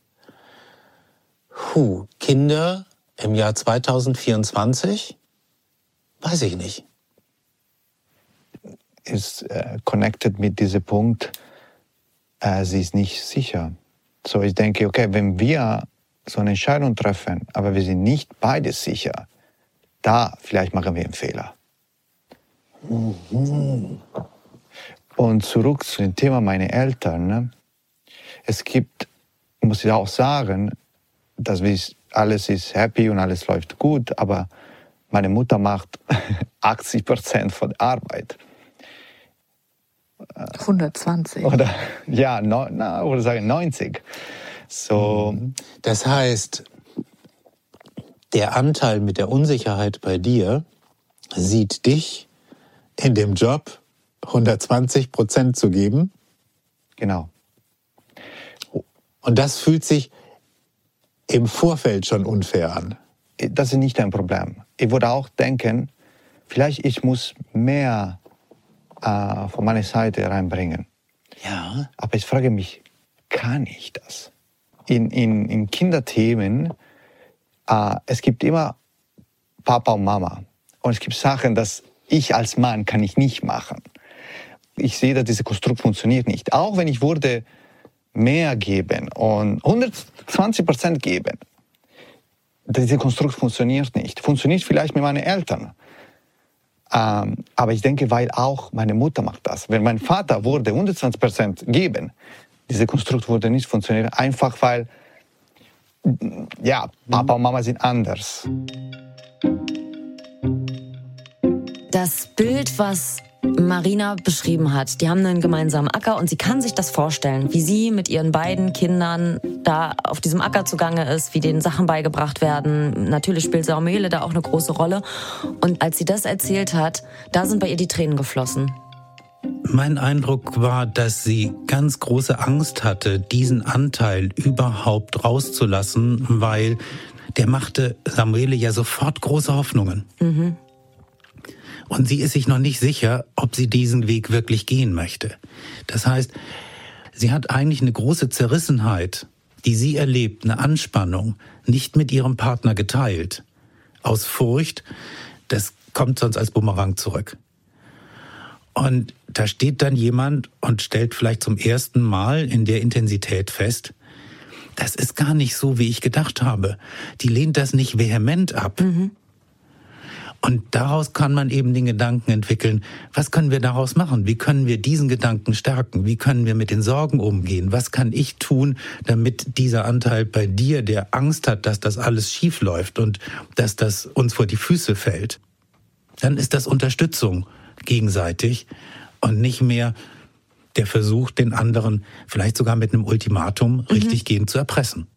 D: Kinder im Jahr 2024? Weiß ich nicht.
B: Ist connected mit diesem Punkt, sie ist nicht sicher. So, ich denke, okay, wenn wir so eine Entscheidung treffen, aber wir sind nicht beide sicher, da vielleicht machen wir einen Fehler. Und zurück zu dem Thema meiner Eltern. Ne? Es gibt, muss ich auch sagen, dass alles ist happy und alles läuft gut, aber meine Mutter macht 80% von der Arbeit.
E: 120.
B: Oder ja, oder sagen 90. So.
D: Das heißt, der Anteil mit der Unsicherheit bei dir sieht dich in dem Job 120% zu geben.
B: Genau.
D: Und das fühlt sich im Vorfeld schon unfair an.
B: Das ist nicht ein Problem. Ich würde auch denken, vielleicht ich muss mehr von meiner Seite reinbringen.
D: Ja.
B: Aber ich frage mich, kann ich das? In Kinderthemen, es gibt immer Papa und Mama. Und es gibt Sachen, dass ich als Mann kann ich nicht machen. Ich sehe, dass dieses Konstrukt funktioniert nicht. Auch wenn ich würde mehr geben und 120% geben, dieses Konstrukt funktioniert nicht. Funktioniert vielleicht mit meinen Eltern. Aber ich denke, weil auch meine Mutter macht das. Wenn mein Vater würde 120% geben, dieses Konstrukt würde nicht funktionieren. Einfach weil, ja, Papa und Mama sind anders.
C: Das Bild, was Marina beschrieben hat, die haben einen gemeinsamen Acker und sie kann sich das vorstellen, wie sie mit ihren beiden Kindern da auf diesem Acker zugange ist, wie denen Sachen beigebracht werden. Natürlich spielt Samuele da auch eine große Rolle. Und als sie das erzählt hat, da sind bei ihr die Tränen geflossen.
D: Mein Eindruck war, dass sie ganz große Angst hatte, diesen Anteil überhaupt rauszulassen, weil der machte Samuele ja sofort große Hoffnungen. Mhm. Und sie ist sich noch nicht sicher, ob sie diesen Weg wirklich gehen möchte. Das heißt, sie hat eigentlich eine große Zerrissenheit, die sie erlebt, eine Anspannung, nicht mit ihrem Partner geteilt. Aus Furcht, das kommt sonst als Bumerang zurück. Und da steht dann jemand und stellt vielleicht zum ersten Mal in der Intensität fest, das ist gar nicht so, wie ich gedacht habe. Die lehnt das nicht vehement ab. Mhm. Und daraus kann man eben den Gedanken entwickeln, was können wir daraus machen? Wie können wir diesen Gedanken stärken? Wie können wir mit den Sorgen umgehen? Was kann ich tun, damit dieser Anteil bei dir, der Angst hat, dass das alles schief läuft und dass das uns vor die Füße fällt? Dann ist das Unterstützung gegenseitig und nicht mehr der Versuch, den anderen vielleicht sogar mit einem Ultimatum richtig gehend zu erpressen.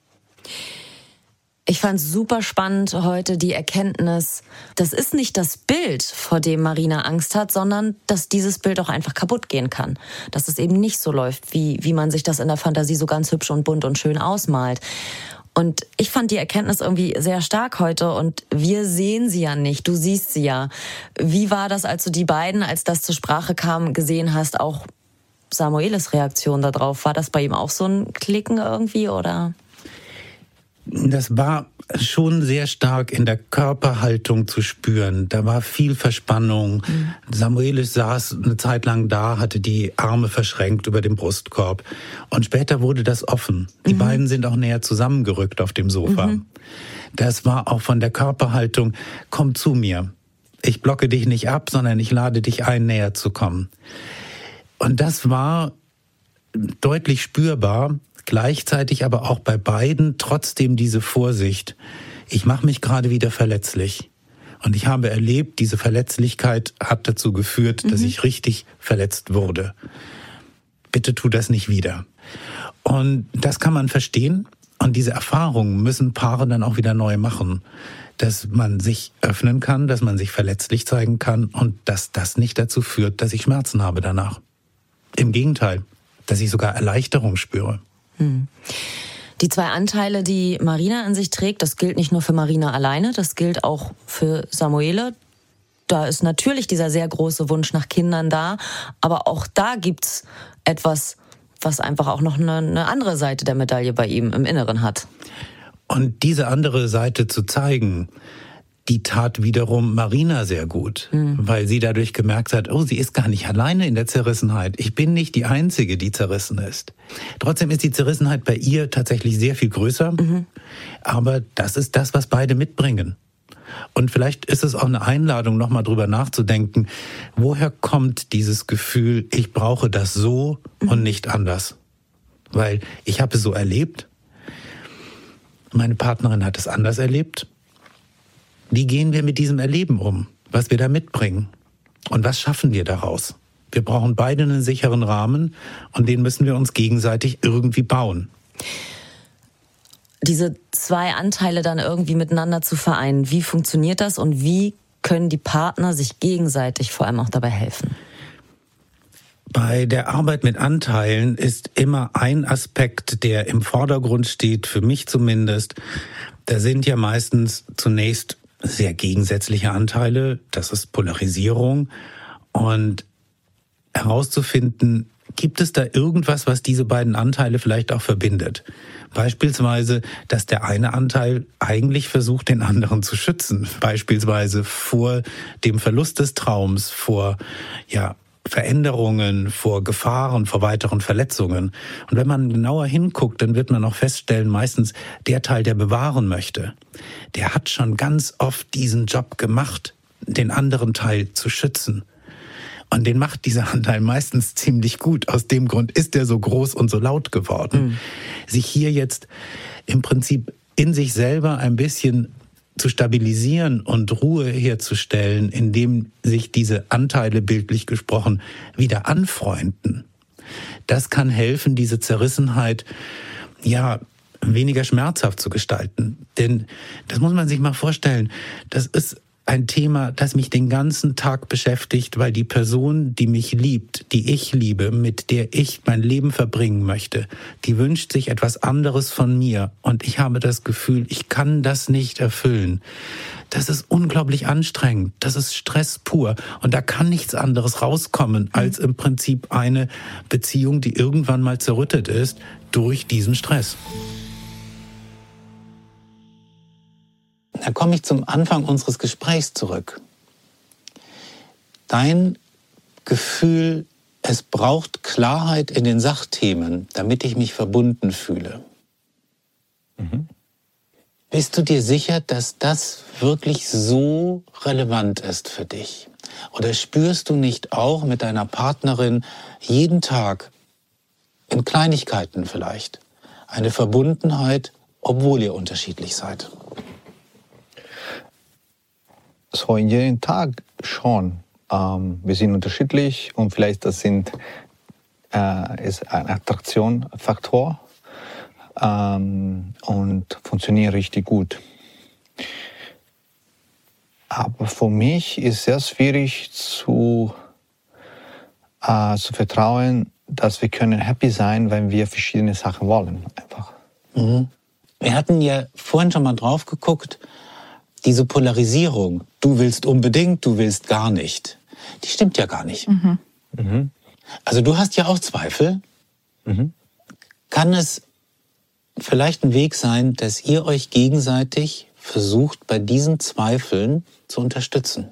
C: Ich fand es super spannend heute die Erkenntnis, das ist nicht das Bild, vor dem Marina Angst hat, sondern dass dieses Bild auch einfach kaputt gehen kann. Dass es eben nicht so läuft, wie man sich das in der Fantasie so ganz hübsch und bunt und schön ausmalt. Und ich fand die Erkenntnis irgendwie sehr stark heute und wir sehen sie ja nicht, du siehst sie ja. Wie war das, als du die beiden, als das zur Sprache kam, gesehen hast, auch Samueles Reaktion darauf? War das bei ihm auch so ein Klicken irgendwie, oder?
D: Das war schon sehr stark in der Körperhaltung zu spüren. Da war viel Verspannung. Mhm. Samuele saß eine Zeit lang da, hatte die Arme verschränkt über dem Brustkorb. Und später wurde das offen. Die beiden sind auch näher zusammengerückt auf dem Sofa. Mhm. Das war auch von der Körperhaltung, komm zu mir. Ich blocke dich nicht ab, sondern ich lade dich ein, näher zu kommen. Und das war deutlich spürbar. Gleichzeitig aber auch bei beiden trotzdem diese Vorsicht. Ich mache mich gerade wieder verletzlich. Und ich habe erlebt, diese Verletzlichkeit hat dazu geführt, dass ich richtig verletzt wurde. Bitte tu das nicht wieder. Und das kann man verstehen. Und diese Erfahrungen müssen Paare dann auch wieder neu machen. Dass man sich öffnen kann, dass man sich verletzlich zeigen kann und dass das nicht dazu führt, dass ich Schmerzen habe danach. Im Gegenteil, dass ich sogar Erleichterung spüre.
C: Die zwei Anteile, die Marina in sich trägt, das gilt nicht nur für Marina alleine, das gilt auch für Samuele. Da ist natürlich dieser sehr große Wunsch nach Kindern da, aber auch da gibt's etwas, was einfach auch noch eine andere Seite der Medaille bei ihm im Inneren hat.
D: Und diese andere Seite zu zeigen, die tat wiederum Marina sehr gut, weil sie dadurch gemerkt hat, oh, sie ist gar nicht alleine in der Zerrissenheit. Ich bin nicht die Einzige, die zerrissen ist. Trotzdem ist die Zerrissenheit bei ihr tatsächlich sehr viel größer, aber das ist das, was beide mitbringen. Und vielleicht ist es auch eine Einladung, nochmal drüber nachzudenken, woher kommt dieses Gefühl, ich brauche das so und nicht anders? Weil ich habe es so erlebt, meine Partnerin hat es anders erlebt. Wie gehen wir mit diesem Erleben um? Was wir da mitbringen? Und was schaffen wir daraus? Wir brauchen beide einen sicheren Rahmen und den müssen wir uns gegenseitig irgendwie bauen.
C: Diese zwei Anteile dann irgendwie miteinander zu vereinen, wie funktioniert das und wie können die Partner sich gegenseitig vor allem auch dabei helfen?
D: Bei der Arbeit mit Anteilen ist immer ein Aspekt, der im Vordergrund steht, für mich zumindest. Da sind ja meistens zunächst sehr gegensätzliche Anteile, das ist Polarisierung. Und herauszufinden, gibt es da irgendwas, was diese beiden Anteile vielleicht auch verbindet? Beispielsweise, dass der eine Anteil eigentlich versucht, den anderen zu schützen. Beispielsweise vor dem Verlust des Traums, vor Veränderungen, vor Gefahren, vor weiteren Verletzungen. Und wenn man genauer hinguckt, dann wird man auch feststellen, meistens der Teil, der bewahren möchte, der hat schon ganz oft diesen Job gemacht, den anderen Teil zu schützen. Und den macht dieser Anteil meistens ziemlich gut. Aus dem Grund ist er so groß und so laut geworden. Sich hier jetzt im Prinzip in sich selber ein bisschen zu stabilisieren und Ruhe herzustellen, indem sich diese Anteile, bildlich gesprochen, wieder anfreunden. Das kann helfen, diese Zerrissenheit, weniger schmerzhaft zu gestalten. Denn das muss man sich mal vorstellen, das ist ein Thema, das mich den ganzen Tag beschäftigt, weil die Person, die mich liebt, die ich liebe, mit der ich mein Leben verbringen möchte, die wünscht sich etwas anderes von mir und ich habe das Gefühl, ich kann das nicht erfüllen. Das ist unglaublich anstrengend, das ist Stress pur und da kann nichts anderes rauskommen als im Prinzip eine Beziehung, die irgendwann mal zerrüttet ist durch diesen Stress. Da komme ich zum Anfang unseres Gesprächs zurück. Dein Gefühl, es braucht Klarheit in den Sachthemen, damit ich mich verbunden fühle. Bist du dir sicher, dass das wirklich so relevant ist für dich? Oder spürst du nicht auch mit deiner Partnerin jeden Tag, in Kleinigkeiten vielleicht, eine Verbundenheit, obwohl ihr unterschiedlich seid?
B: So in jedem Tag schon. Wir sind unterschiedlich und vielleicht das ist ein Attraktionsfaktor und funktioniert richtig gut. Aber für mich ist es sehr schwierig zu vertrauen, dass wir können happy sein, wenn wir verschiedene Sachen wollen. Einfach.
D: Wir hatten ja vorhin schon mal drauf geguckt, diese Polarisierung, du willst unbedingt, du willst gar nicht, die stimmt ja gar nicht. Also du hast ja auch Zweifel. Kann es vielleicht ein Weg sein, dass ihr euch gegenseitig versucht, bei diesen Zweifeln zu unterstützen?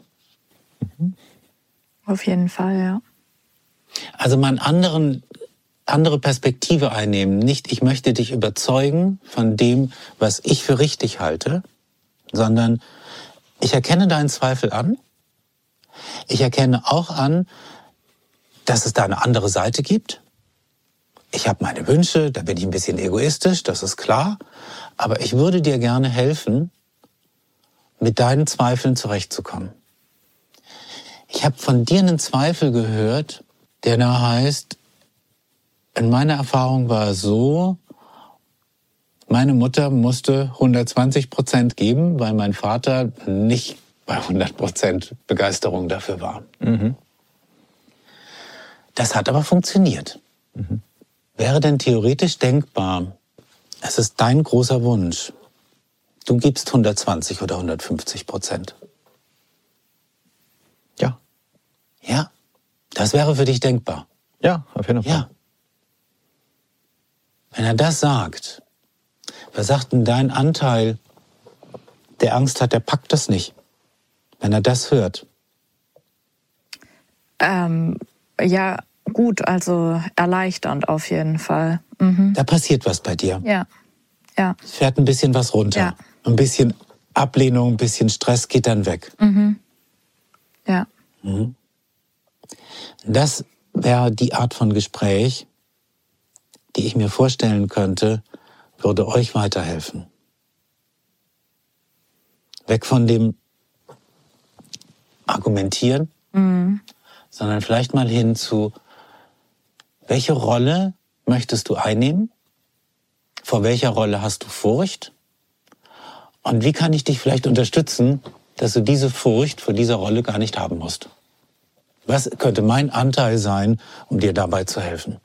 E: Auf jeden Fall, ja.
D: Also mal eine andere Perspektive einnehmen. Nicht, ich möchte dich überzeugen von dem, was ich für richtig halte, sondern ich erkenne deinen Zweifel an. Ich erkenne auch an, dass es da eine andere Seite gibt. Ich habe meine Wünsche, da bin ich ein bisschen egoistisch, das ist klar. Aber ich würde dir gerne helfen, mit deinen Zweifeln zurechtzukommen. Ich habe von dir einen Zweifel gehört, der da heißt, in meiner Erfahrung war es so, meine Mutter musste 120% geben, weil mein Vater nicht bei 100% Begeisterung dafür war. Das hat aber funktioniert. Wäre denn theoretisch denkbar, es ist dein großer Wunsch, du gibst 120 oder 150%?
B: Ja.
D: Ja, das wäre für dich denkbar.
B: Ja, auf jeden Fall.
D: Ja. Wenn er das sagt, was sagt denn dein Anteil, der Angst hat, der packt das nicht, wenn er das hört?
E: Ja, gut, also erleichternd auf jeden Fall.
D: Da passiert was bei dir.
E: Ja.
D: Es fährt ein bisschen was runter.
E: Ja.
D: Ein bisschen Ablehnung, ein bisschen Stress geht dann weg.
E: Ja.
D: Das wäre die Art von Gespräch, die ich mir vorstellen könnte, würde euch weiterhelfen. Weg von dem Argumentieren, sondern vielleicht mal hin zu, welche Rolle möchtest du einnehmen? Vor welcher Rolle hast du Furcht? Und wie kann ich dich vielleicht unterstützen, dass du diese Furcht vor dieser Rolle gar nicht haben musst? Was könnte mein Anteil sein, um dir dabei zu helfen?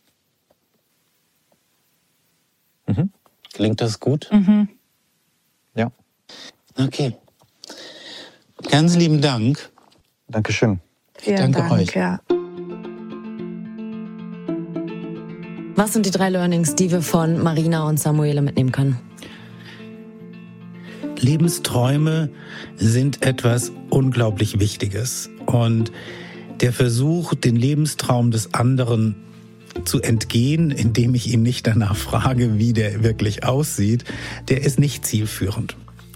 D: Klingt das gut?
B: Ja.
D: Okay. Ganz lieben Dank.
B: Dankeschön.
E: Vielen
D: danke
E: Dank,
D: euch.
E: Ja.
C: Was sind die 3 Learnings, die wir von Marina und Samuele mitnehmen können?
D: Lebensträume sind etwas unglaublich Wichtiges. Und der Versuch, den Lebenstraum des anderen zu entgehen, indem ich ihn nicht danach frage, wie der wirklich aussieht, der ist nicht zielführend.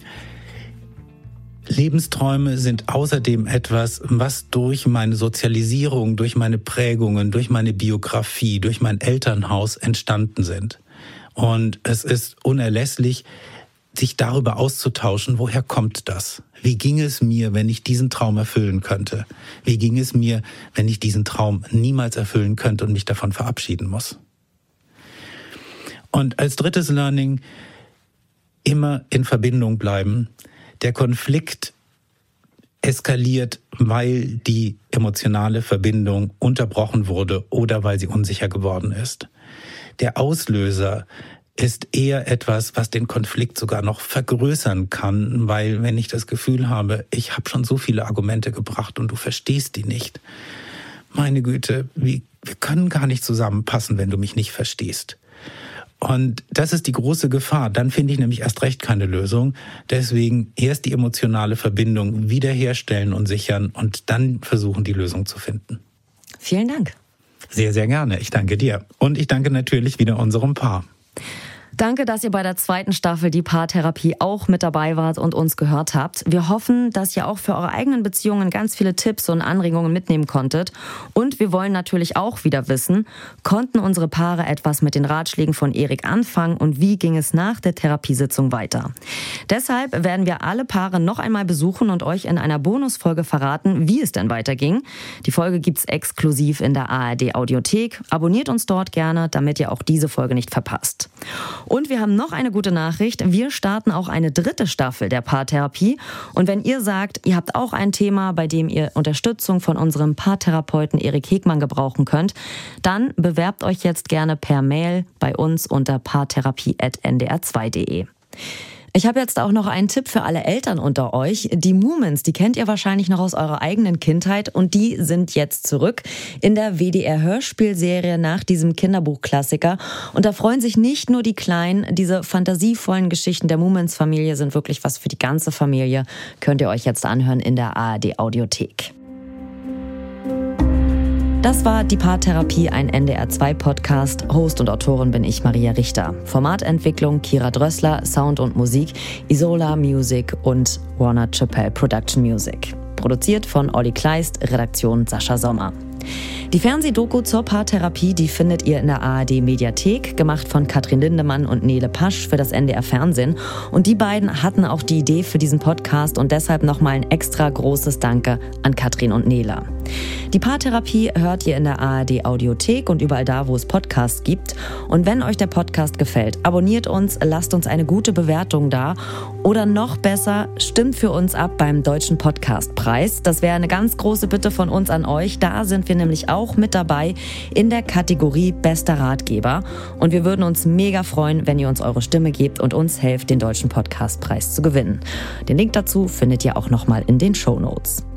D: Lebensträume sind außerdem etwas, was durch meine Sozialisierung, durch meine Prägungen, durch meine Biografie, durch mein Elternhaus entstanden sind. Und es ist unerlässlich, sich darüber auszutauschen, woher kommt das? Wie ging es mir, wenn ich diesen Traum erfüllen könnte? Wie ging es mir, wenn ich diesen Traum niemals erfüllen könnte und mich davon verabschieden muss? Und als drittes Learning, immer in Verbindung bleiben. Der Konflikt eskaliert, weil die emotionale Verbindung unterbrochen wurde oder weil sie unsicher geworden ist. Der Auslöser ist eher etwas, was den Konflikt sogar noch vergrößern kann, weil wenn ich das Gefühl habe, ich habe schon so viele Argumente gebracht und du verstehst die nicht. Meine Güte, wir können gar nicht zusammenpassen, wenn du mich nicht verstehst. Und das ist die große Gefahr. Dann finde ich nämlich erst recht keine Lösung. Deswegen erst die emotionale Verbindung wiederherstellen und sichern und dann versuchen, die Lösung zu finden.
C: Vielen Dank.
D: Sehr, sehr gerne. Ich danke dir. Und ich danke natürlich wieder unserem Paar.
C: Danke, dass ihr bei der 2. Staffel die Paartherapie auch mit dabei wart und uns gehört habt. Wir hoffen, dass ihr auch für eure eigenen Beziehungen ganz viele Tipps und Anregungen mitnehmen konntet. Und wir wollen natürlich auch wieder wissen, konnten unsere Paare etwas mit den Ratschlägen von Erik anfangen und wie ging es nach der Therapiesitzung weiter? Deshalb werden wir alle Paare noch einmal besuchen und euch in einer Bonusfolge verraten, wie es denn weiterging. Die Folge gibt's exklusiv in der ARD Audiothek. Abonniert uns dort gerne, damit ihr auch diese Folge nicht verpasst. Und wir haben noch eine gute Nachricht. Wir starten auch eine 3. Staffel der Paartherapie. Und wenn ihr sagt, ihr habt auch ein Thema, bei dem ihr Unterstützung von unserem Paartherapeuten Erik Hegmann gebrauchen könnt, dann bewerbt euch jetzt gerne per Mail bei uns unter paartherapie@ndr2.de. Ich habe jetzt auch noch einen Tipp für alle Eltern unter euch. Die Moomins, die kennt ihr wahrscheinlich noch aus eurer eigenen Kindheit und die sind jetzt zurück in der WDR-Hörspielserie nach diesem Kinderbuchklassiker. Und da freuen sich nicht nur die Kleinen, diese fantasievollen Geschichten der Moomins-Familie sind wirklich was für die ganze Familie. Könnt ihr euch jetzt anhören in der ARD-Audiothek. Das war die Paartherapie, ein NDR2-Podcast. Host und Autorin bin ich, Maria Richter. Formatentwicklung Kira Drössler, Sound und Musik Isola Music und Warner Chappell Production Music. Produziert von Olli Kleist, Redaktion Sascha Sommer. Die Fernsehdoku zur Paartherapie, die findet ihr in der ARD-Mediathek, gemacht von Katrin Lindemann und Nele Pasch für das NDR Fernsehen. Und die beiden hatten auch die Idee für diesen Podcast und deshalb nochmal ein extra großes Danke an Katrin und Nele. Die Paartherapie hört ihr in der ARD-Audiothek und überall da, wo es Podcasts gibt. Und wenn euch der Podcast gefällt, abonniert uns, lasst uns eine gute Bewertung da. Oder noch besser, stimmt für uns ab beim Deutschen Podcastpreis. Das wäre eine ganz große Bitte von uns an euch. Da sind wir nämlich auch mit dabei in der Kategorie Bester Ratgeber. Und wir würden uns mega freuen, wenn ihr uns eure Stimme gebt und uns helft, den Deutschen Podcastpreis zu gewinnen. Den Link dazu findet ihr auch nochmal in den Shownotes.